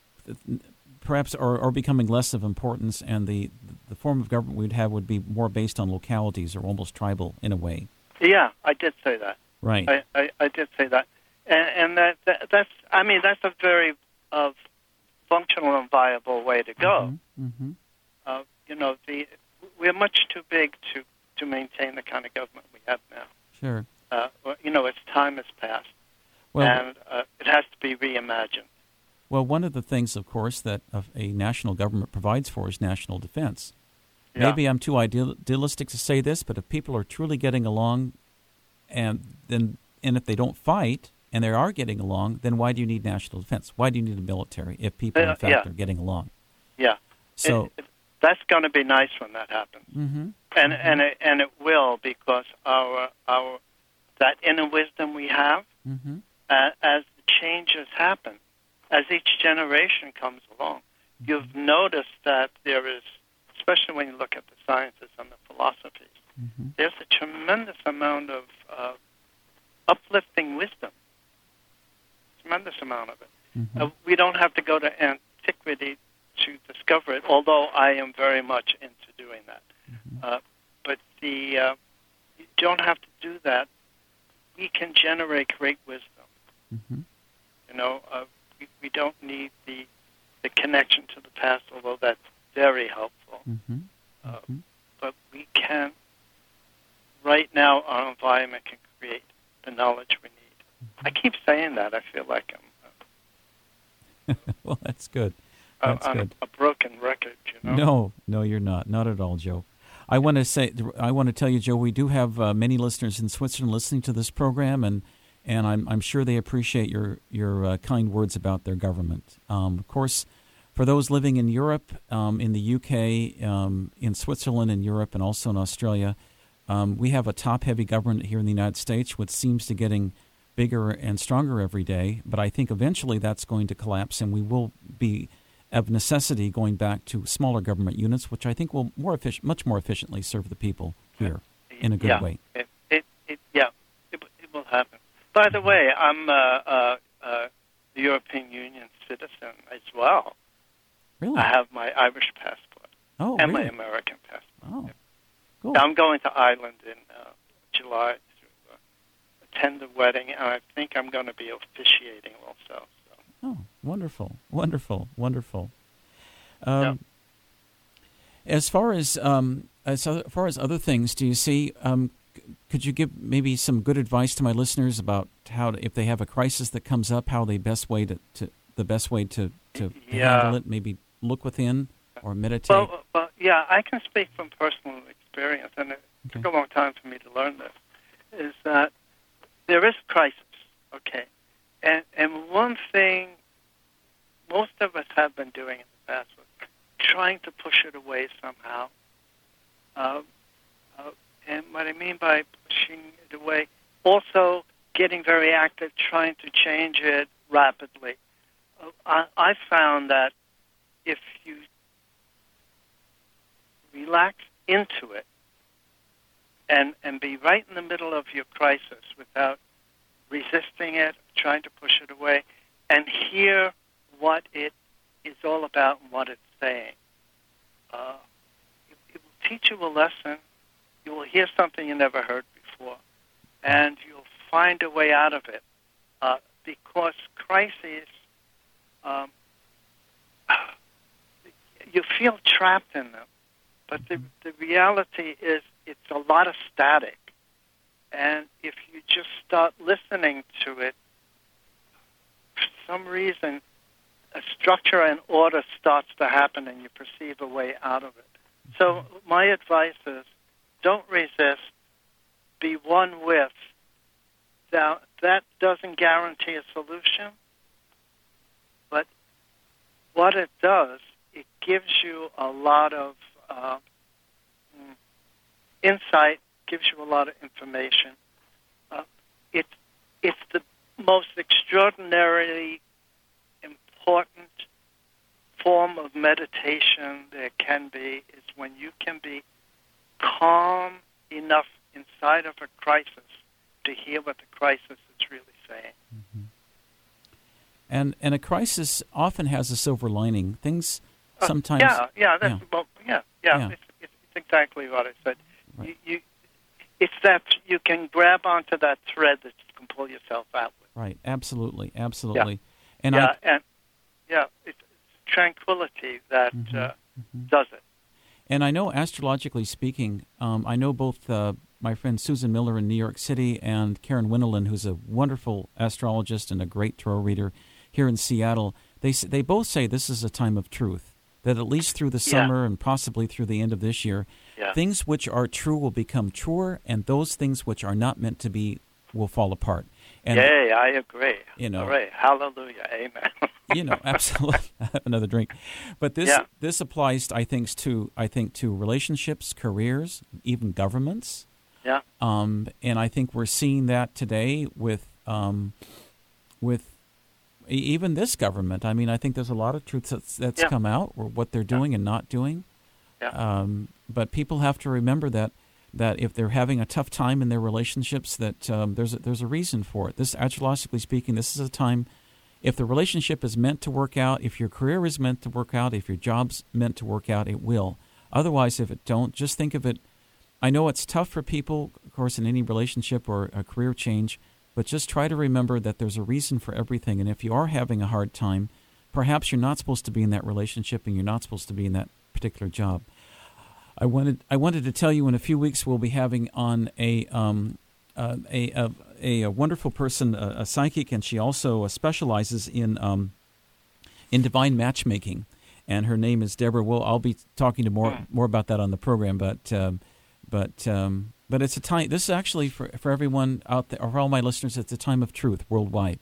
[SPEAKER 2] perhaps or, or becoming less of importance, and the the form of government we'd have would be more based on localities or almost tribal in a way.
[SPEAKER 3] Yeah, I did say that.
[SPEAKER 2] Right.
[SPEAKER 3] I, I, I did say that, and, and that, that that's I mean that's a very uh, functional and viable way to go. Mm-hmm. Mm-hmm. Uh, you know, the we're much too big to, to maintain the kind of government we have now.
[SPEAKER 2] Sure.
[SPEAKER 3] Uh, you know, its time has passed, well, and uh, it has to be reimagined.
[SPEAKER 2] Well, one of the things, of course, that a national government provides for is national defense. Yeah. Maybe I'm too idealistic to say this, but if people are truly getting along, and then and if they don't fight and they are getting along, then why do you need national defense? Why do you need a military if people, in fact, uh, yeah. are getting along?
[SPEAKER 3] Yeah.
[SPEAKER 2] So
[SPEAKER 3] it, it, that's going to be nice when that happens, mm-hmm. and
[SPEAKER 2] mm-hmm.
[SPEAKER 3] and it, and it will, because our our that inner wisdom we have, mm-hmm. uh, as the changes happen. As each generation comes along, mm-hmm. you've noticed that there is, especially when you look at the sciences and the philosophies, mm-hmm. there's a tremendous amount of uh, uplifting wisdom, tremendous amount of it. Mm-hmm. Uh, we don't have to go to antiquity to discover it, although I am very much into doing that. Mm-hmm. Uh, but the uh, you don't have to do that. We can generate great wisdom. Mm-hmm. You know, uh, We, we don't need the the connection to the past, although that's very helpful. Mm-hmm. Uh, mm-hmm. But we can, right now, our environment can create the knowledge we need. Mm-hmm. I keep saying that. I feel like I'm...
[SPEAKER 2] Uh, well, that's good. That's
[SPEAKER 3] uh, on
[SPEAKER 2] good.
[SPEAKER 3] A, a broken record, you know?
[SPEAKER 2] No, no, you're not. Not at all, Joe. I want to say, I want to tell you, Joe, we do have uh, many listeners in Switzerland listening to this program, and And I'm, I'm sure they appreciate your your uh, kind words about their government. Um, of course, for those living in Europe, um, in the U K, um, in Switzerland, in Europe, and also in Australia, um, we have a top-heavy government here in the United States, which seems to getting bigger and stronger every day. But I think eventually that's going to collapse, and we will be, of necessity, going back to smaller government units, which I think will more efficient, much more efficiently serve the people here in a good
[SPEAKER 3] yeah.
[SPEAKER 2] way.
[SPEAKER 3] It, it, it, yeah, it, it will happen. By the way, I'm a, a, a European Union citizen as well.
[SPEAKER 2] Really?
[SPEAKER 3] I have my Irish passport
[SPEAKER 2] oh,
[SPEAKER 3] and
[SPEAKER 2] really?
[SPEAKER 3] my American passport.
[SPEAKER 2] Oh, Cool.
[SPEAKER 3] I'm going to Ireland in uh, July to uh, attend the wedding, and I think I'm going to be officiating also. So.
[SPEAKER 2] Oh, wonderful, wonderful, wonderful. Um, yeah. As far as um, as far as other things, do you see? Um, could you give maybe some good advice to my listeners about how, to, if they have a crisis that comes up, how the best way to, to the best way to, to, to
[SPEAKER 3] yeah.
[SPEAKER 2] handle it? Maybe look within or meditate.
[SPEAKER 3] Well, well, yeah, I can speak from personal experience, and it
[SPEAKER 2] Okay.
[SPEAKER 3] took a long time for me to learn this. Is that there is crisis, okay, and and one thing most of us have been doing in the past was trying to push it away somehow. Uh, uh, and what I mean by pushing it away, also getting very active, trying to change it rapidly. Uh, I, I found that if you relax into it and, and be right in the middle of your crisis without resisting it, trying to push it away, and hear what it is all about and what it's saying, uh, it, it will teach you a lesson. You will hear something you never heard before, and you'll find a way out of it. Uh, because crises, um, you feel trapped in them. But the, the reality is it's a lot of static. And if you just start listening to it, for some reason, a structure and order starts to happen and you perceive a way out of it. So my advice is don't resist, be one with. Now, that doesn't guarantee a solution, but what it does, it gives you a lot of uh, insight, gives you a lot of information. Uh, it, it's the most extraordinarily important form of meditation there can be, is when you can be calm enough inside of a crisis to hear what the crisis is really saying.
[SPEAKER 2] Mm-hmm. And and a crisis often has a silver lining. Things sometimes...
[SPEAKER 3] Uh, yeah, yeah, that's,
[SPEAKER 2] yeah.
[SPEAKER 3] Well, yeah, yeah,
[SPEAKER 2] yeah.
[SPEAKER 3] It's, it's, it's exactly what I said.
[SPEAKER 2] Right.
[SPEAKER 3] You, you, it's that you can grab onto that thread that you can pull yourself out with.
[SPEAKER 2] Right, absolutely, absolutely.
[SPEAKER 3] Yeah.
[SPEAKER 2] And
[SPEAKER 3] yeah,
[SPEAKER 2] I,
[SPEAKER 3] and yeah, it's tranquility that
[SPEAKER 2] mm-hmm,
[SPEAKER 3] uh,
[SPEAKER 2] mm-hmm.
[SPEAKER 3] does it.
[SPEAKER 2] And I know, astrologically speaking, um, I know both uh, my friend Susan Miller in New York City and Karen Winneland, who's a wonderful astrologist and a great tarot reader here in Seattle. They they both say this is a time of truth, that at least through the summer
[SPEAKER 3] yeah.
[SPEAKER 2] and possibly through the end of this year,
[SPEAKER 3] yeah.
[SPEAKER 2] things which are true will become truer, and those things which are not meant to be will fall apart. And,
[SPEAKER 3] Yay, I agree.
[SPEAKER 2] You know,
[SPEAKER 3] All right. Hallelujah. Amen.
[SPEAKER 2] you know, absolutely. Have another drink. But this
[SPEAKER 3] yeah.
[SPEAKER 2] this applies, I think, to I think to relationships, careers, even governments.
[SPEAKER 3] Yeah.
[SPEAKER 2] Um, and I think we're seeing that today with um, with even this government. I mean, I think there's a lot of truth that's, that's
[SPEAKER 3] yeah.
[SPEAKER 2] come out, or what they're doing yeah. and not doing.
[SPEAKER 3] Yeah.
[SPEAKER 2] Um, but people have to remember that. that if they're having a tough time in their relationships, that um, there's a, there's a reason for it. This, astrologically speaking, this is a time, if the relationship is meant to work out, if your career is meant to work out, if your job's meant to work out, it will. Otherwise, if it don't, just think of it. I know it's tough for people, of course, in any relationship or a career change, but just try to remember that there's a reason for everything. And if you are having a hard time, perhaps you're not supposed to be in that relationship and you're not supposed to be in that particular job. I wanted I wanted to tell you in a few weeks we'll be having on a um, uh, a, a a wonderful person, a, a psychic, and she also specializes in um, in divine matchmaking, and her name is Deborah. Well, I'll be talking to more more about that on the program, but um, but um, but it's a time. This is actually for for everyone out there, or for all my listeners. It's a time of truth worldwide.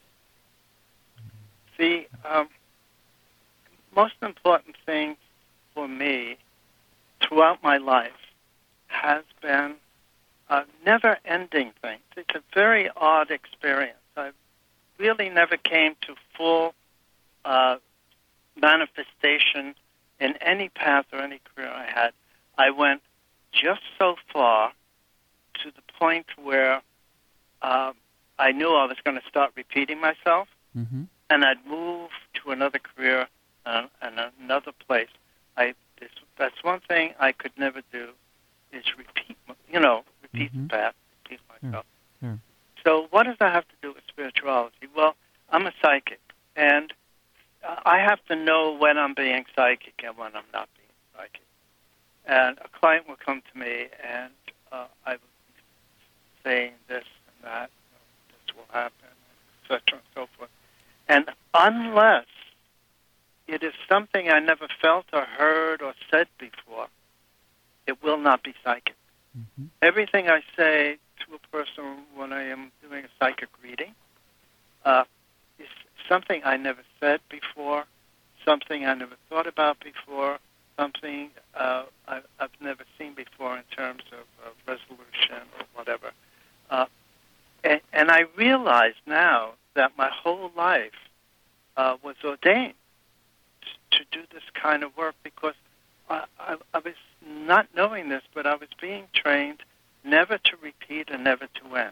[SPEAKER 3] The um, most important thing for me throughout my life has been a never-ending thing. It's a very odd experience. I really never came to full uh, manifestation in any path or any career I had. I went just so far to the point where uh, I knew I was going to start repeating myself,
[SPEAKER 2] mm-hmm.
[SPEAKER 3] and I'd move to another career uh, and another place. I This, that's one thing I could never do, is repeat, you know, repeat
[SPEAKER 2] Mm-hmm.
[SPEAKER 3] the past, repeat myself.
[SPEAKER 2] Sure. Sure.
[SPEAKER 3] So what does that have to do with spirituality? Well, I'm a psychic, and uh, I have to know when I'm being psychic and when I'm not being psychic. And a client will come to me, and uh, I will be saying this and that, you know, this will happen, et cetera, and so forth. And unless it is something I never felt or heard or said before, it will not be psychic.
[SPEAKER 2] Mm-hmm.
[SPEAKER 3] Everything I say to a person when I am doing a psychic reading uh, is something I never said before, something I never thought about before, something uh, I, I've never seen before in terms of uh, resolution or whatever. Uh, and, and I realize now that my whole life uh, was ordained to do this kind of work because I, I, I was not knowing this, but I was being trained never to repeat and never to end.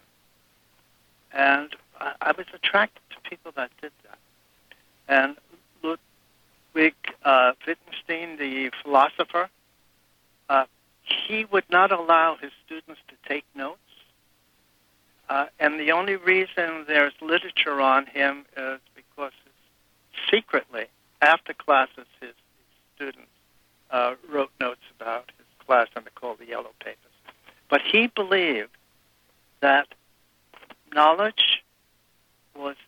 [SPEAKER 3] And I, I was attracted to people that did that. And Ludwig uh, Wittgenstein, the philosopher, uh, he would not allow his students to take notes. Uh, and the only reason there's literature on him is because secretly, after classes, his, his students uh, wrote notes about his class, and they're called the Yellow Papers. But he believed that knowledge was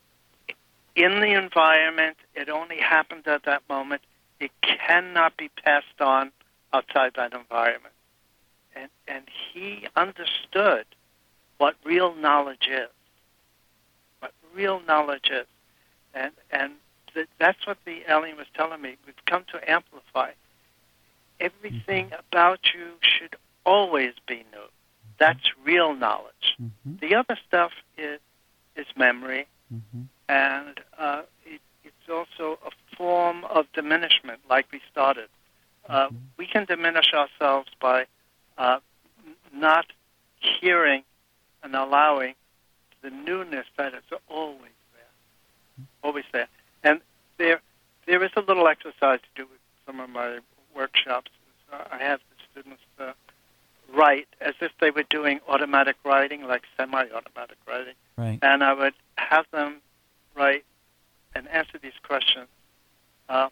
[SPEAKER 3] in the environment. It only happened at that moment. It cannot be passed on outside that environment. And, and he understood what real knowledge is, what real knowledge is. And, and th- that's what the alien was telling me. We've come to amplify. Everything mm-hmm. about you should always be new. That's real knowledge.
[SPEAKER 2] Mm-hmm.
[SPEAKER 3] The other stuff is, is memory,
[SPEAKER 2] mm-hmm.
[SPEAKER 3] and uh, it, it's also a form of diminishment, like we started. Uh,
[SPEAKER 2] mm-hmm.
[SPEAKER 3] We can diminish ourselves by uh, not hearing and allowing the newness that is always there, always there. And there, there is a little exercise to do with some of my workshops. Uh, I have the students uh, write as if they were doing automatic writing, like semi-automatic writing.
[SPEAKER 2] Right.
[SPEAKER 3] And I would have them write and answer these questions. Uh,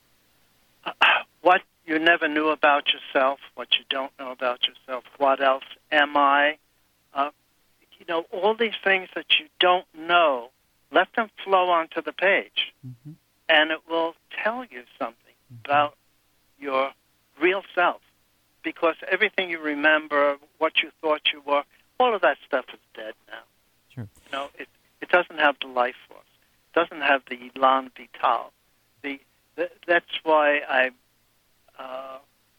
[SPEAKER 3] what you never knew about yourself, what you don't know about yourself, what else am I? Uh, you know, all these things that you don't know, let them flow onto the page.
[SPEAKER 2] Mm-hmm.
[SPEAKER 3] And it will tell you something mm-hmm. about your real self. Because everything you remember, what you thought you were, all of that stuff is dead now.
[SPEAKER 2] Sure.
[SPEAKER 3] You know, it it doesn't have the life force. It doesn't have the elan vital. The, the that's why I uh,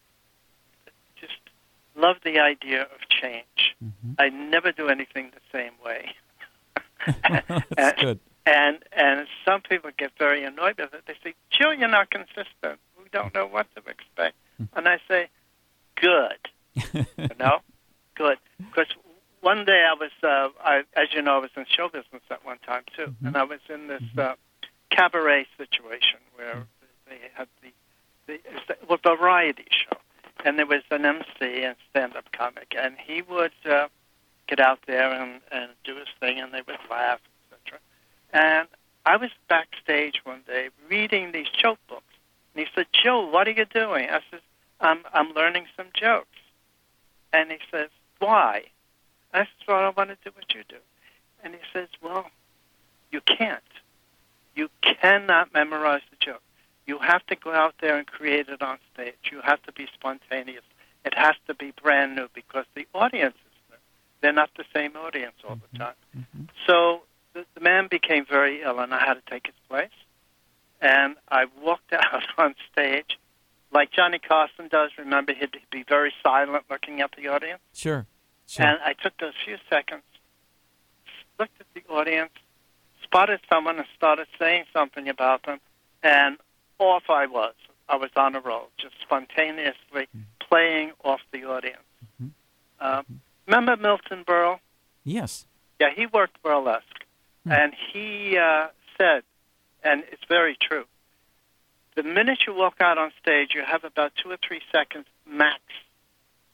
[SPEAKER 3] just love the idea of change.
[SPEAKER 2] Mm-hmm.
[SPEAKER 3] I never do anything the same way.
[SPEAKER 2] That's
[SPEAKER 3] and,
[SPEAKER 2] good.
[SPEAKER 3] And and some people get very annoyed with it. They say, "Joe, you're not consistent. We don't know what to expect." Mm-hmm. And I say, good, you know, good. Because one day I was, uh, I, as you know, I was in show business at one time too,
[SPEAKER 2] mm-hmm.
[SPEAKER 3] and I was in this
[SPEAKER 2] mm-hmm.
[SPEAKER 3] uh, cabaret situation where mm-hmm. they had the, the it was a variety show, and there was an M C and stand-up comic, and he would uh, get out there and, and do his thing, and they would laugh, et cetera. And I was backstage one day reading these joke books, and he said, "Joe, what are you doing?" I said, I'm, I'm learning some jokes. And he says, why? I said, well, I want to do what you do. And he says, well, you can't. You cannot memorize the joke. You have to go out there and create it on stage. You have to be spontaneous. It has to be brand new because the audience is new. They're not the same audience all
[SPEAKER 2] mm-hmm.
[SPEAKER 3] the time.
[SPEAKER 2] Mm-hmm.
[SPEAKER 3] So the, the man became very ill, and I had to take his place. And I walked out on stage like Johnny Carson does. Remember, he'd be very silent looking at the audience.
[SPEAKER 2] Sure. sure.
[SPEAKER 3] And I took those few seconds, looked at the audience, spotted someone and started saying something about them, and off I was. I was on a roll, just spontaneously mm-hmm. playing off the audience. Mm-hmm. Uh, mm-hmm. Remember Milton Berle?
[SPEAKER 2] Yes.
[SPEAKER 3] Yeah, he worked burlesque. Mm-hmm. And he uh, said, and it's very true, the minute you walk out on stage, you have about two or three seconds max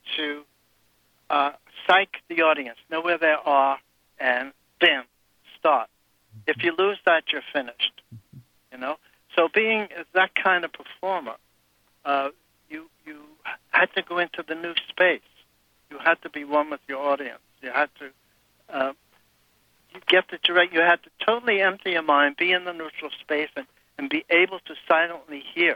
[SPEAKER 3] to uh, psych the audience, know where they are, and bam, start. If you lose that, you're finished. You know. So being that kind of performer, uh, you you had to go into the new space. You had to be one with your audience. You had to uh, you get the direct. You had to totally empty your mind, be in the neutral space, and, and be able to silently hear.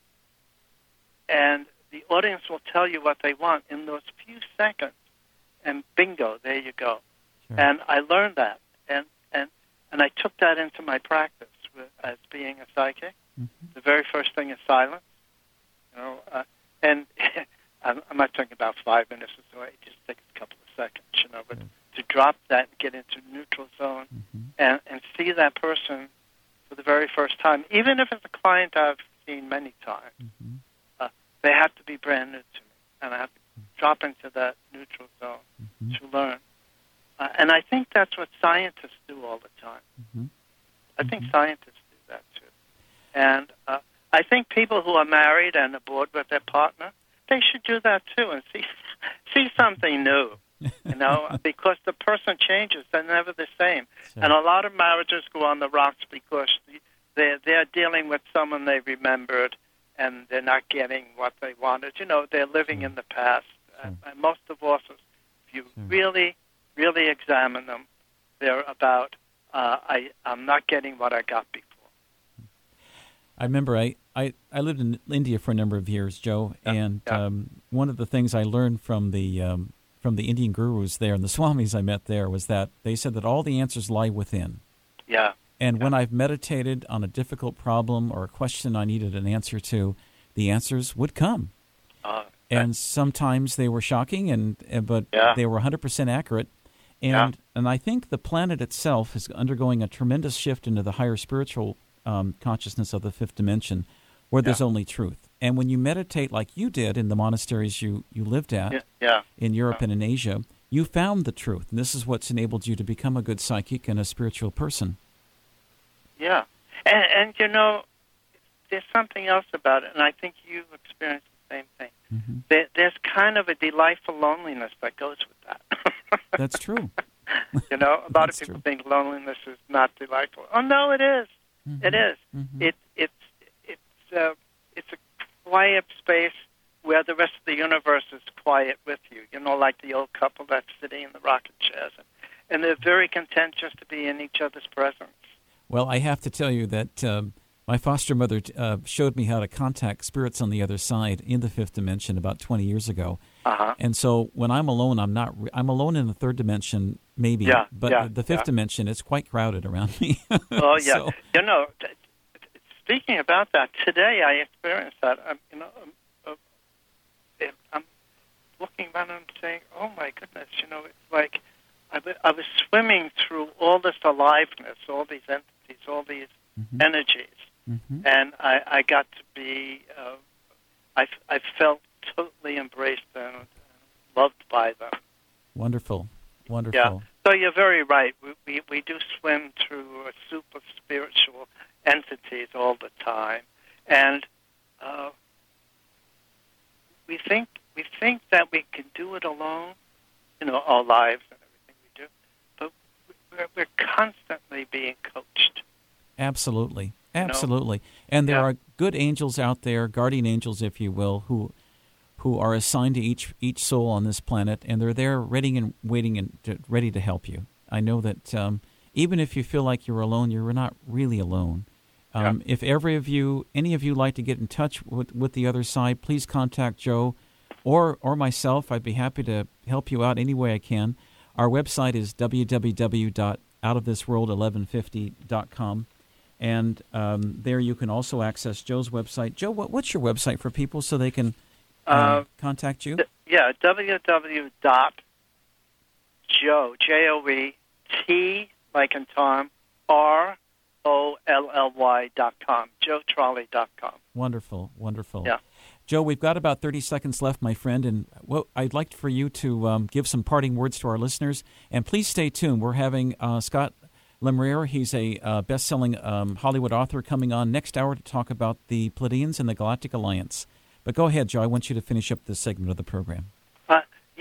[SPEAKER 3] And the audience will tell you what they want in those few seconds. And bingo, there you go. Sure. And I learned that, and and and I took that into my practice with, as being a psychic. Mm-hmm. The very first thing is silence. You know, uh, and I'm, I'm not talking about five minutes or so. It just takes a couple of seconds, you know. But mm-hmm. to drop that and get into neutral zone mm-hmm. and and see that person for the very first time, even if it's a client I've seen many times, mm-hmm. uh, they have to be brand new to me, and I have to drop into that neutral zone mm-hmm. to learn. Uh, and I think that's what scientists do all the time. Mm-hmm. I think mm-hmm. scientists do that too. And uh, I think people who are married and are bored with their partner, they should do that too and see see something new, you know, because the person changes. They're never the same. Sure. And a lot of marriages go on the rocks because they're, they're dealing with someone they remembered and they're not getting what they wanted. You know, they're living sure. in the past. Sure. And, and most divorces, if you sure. really, really examine them, they're about, uh, I, I'm not getting what I got before.
[SPEAKER 2] I remember I, I, I lived in India for a number of years, Joe, yeah, and yeah. Um, one of the things I learned from the um, from the Indian gurus there and the swamis I met there was that they said that all the answers lie within.
[SPEAKER 3] Yeah.
[SPEAKER 2] And
[SPEAKER 3] yeah.
[SPEAKER 2] when I've meditated on a difficult problem or a question I needed an answer to, the answers would come. Uh, and sometimes they were shocking, and but
[SPEAKER 3] yeah.
[SPEAKER 2] they were one hundred percent accurate. And yeah. and I think the planet itself is undergoing a tremendous shift into the higher spiritual Um, consciousness of the fifth dimension, where there's
[SPEAKER 3] yeah.
[SPEAKER 2] only truth. And when you meditate like you did in the monasteries you, you lived at
[SPEAKER 3] yeah. Yeah.
[SPEAKER 2] in Europe
[SPEAKER 3] yeah.
[SPEAKER 2] and in Asia, you found the truth. And this is what's enabled you to become a good psychic and a spiritual person.
[SPEAKER 3] Yeah. And, and you know, there's something else about it, and I think you've experienced the same thing. Mm-hmm. There, there's kind of a delightful loneliness that goes with that.
[SPEAKER 2] That's true.
[SPEAKER 3] You know, a lot
[SPEAKER 2] That's
[SPEAKER 3] of people
[SPEAKER 2] true.
[SPEAKER 3] think loneliness is not delightful. Oh, no, it is. Mm-hmm. It is. Mm-hmm. It it's it's uh, it's a quiet space where the rest of the universe is quiet with you. You know, like the old couple that's sitting in the rocking chairs, and, and they're very content just to be in each other's presence.
[SPEAKER 2] Well, I have to tell you that um, my foster mother uh, showed me how to contact spirits on the other side in the fifth dimension about twenty years ago.
[SPEAKER 3] Uh-huh.
[SPEAKER 2] And so when I'm alone, I'm not. Re- I'm alone in the third dimension. Maybe,
[SPEAKER 3] yeah,
[SPEAKER 2] but
[SPEAKER 3] yeah,
[SPEAKER 2] the fifth
[SPEAKER 3] yeah.
[SPEAKER 2] dimension, it's quite crowded around me.
[SPEAKER 3] Oh, yeah.
[SPEAKER 2] So.
[SPEAKER 3] You know, t- t- speaking about that, today I experienced that. I'm, you know, um, uh, I'm looking around and I'm saying, oh, my goodness, you know, it's like I, w- I was swimming through all this aliveness, all these entities, all these mm-hmm. energies, mm-hmm. and I, I got to be, uh, I, I felt totally embraced and loved by them.
[SPEAKER 2] Wonderful. Wonderful.
[SPEAKER 3] Yeah. So you're very right. We, we we do swim through a soup of spiritual entities all the time, and uh, we think we think that we can do it alone, you know, our lives and everything we do, but we're, we're constantly being coached.
[SPEAKER 2] Absolutely, absolutely. You know? And there
[SPEAKER 3] yeah.
[SPEAKER 2] are good angels out there, guardian angels, if you will, who. who are assigned to each each soul on this planet, and they're there ready and waiting and to, ready to help you. I know that um, even if you feel like you're alone, you're not really alone. Um, yeah. If every of you, any of you like to get in touch with, with the other side, please contact Joe or or myself. I'd be happy to help you out any way I can. Our website is w w w dot out of this world eleven fifty dot com. And um, there you can also access Joe's website. Joe, what, what's your website for people so they can Uh, uh, contact you?
[SPEAKER 3] Th- yeah, w w w dot joe, J O E, T, like in Tom, R O L L Y dot com, joe trolley dot com.
[SPEAKER 2] Wonderful, wonderful.
[SPEAKER 3] Yeah.
[SPEAKER 2] Joe, we've got about thirty seconds left, my friend, and what I'd like for you to um, give some parting words to our listeners, and please stay tuned. We're having uh, Scott Lemire, he's a uh, best-selling um, Hollywood author, coming on next hour to talk about the Pleiadians and the Galactic Alliance. But go ahead, Joe. I want you to finish up this segment of the program.
[SPEAKER 3] Uh,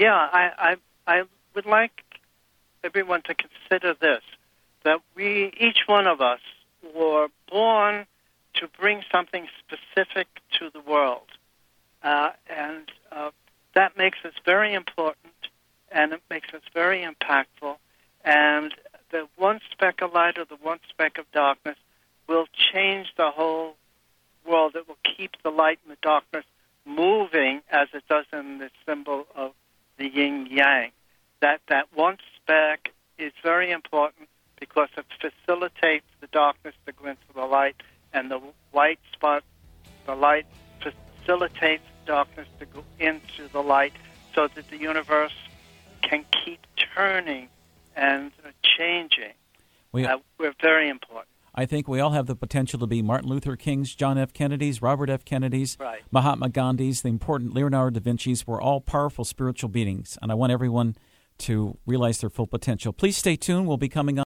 [SPEAKER 3] Yeah, I, I, I would like everyone to consider this, that we, each one of us, were born to bring something specific to the world. Uh, and uh, that makes us very important, and it makes us very impactful. And the one speck of light or the one speck of darkness will change the whole world. It will keep the light and the darkness moving as it does in the symbol of the yin-yang. That, that one speck is very important because it facilitates the darkness to go into the light, and the white spot, the light, facilitates darkness to go into the light so that the universe can keep turning and uh, changing.
[SPEAKER 2] We,
[SPEAKER 3] uh, we're very important.
[SPEAKER 2] I think we all have the potential to be Martin Luther King's, John F. Kennedy's, Robert F. Kennedy's,
[SPEAKER 3] right.
[SPEAKER 2] Mahatma Gandhi's, the important Leonardo da Vinci's. We're all powerful spiritual beings, and I want everyone to realize their full potential. Please stay tuned. We'll be coming on.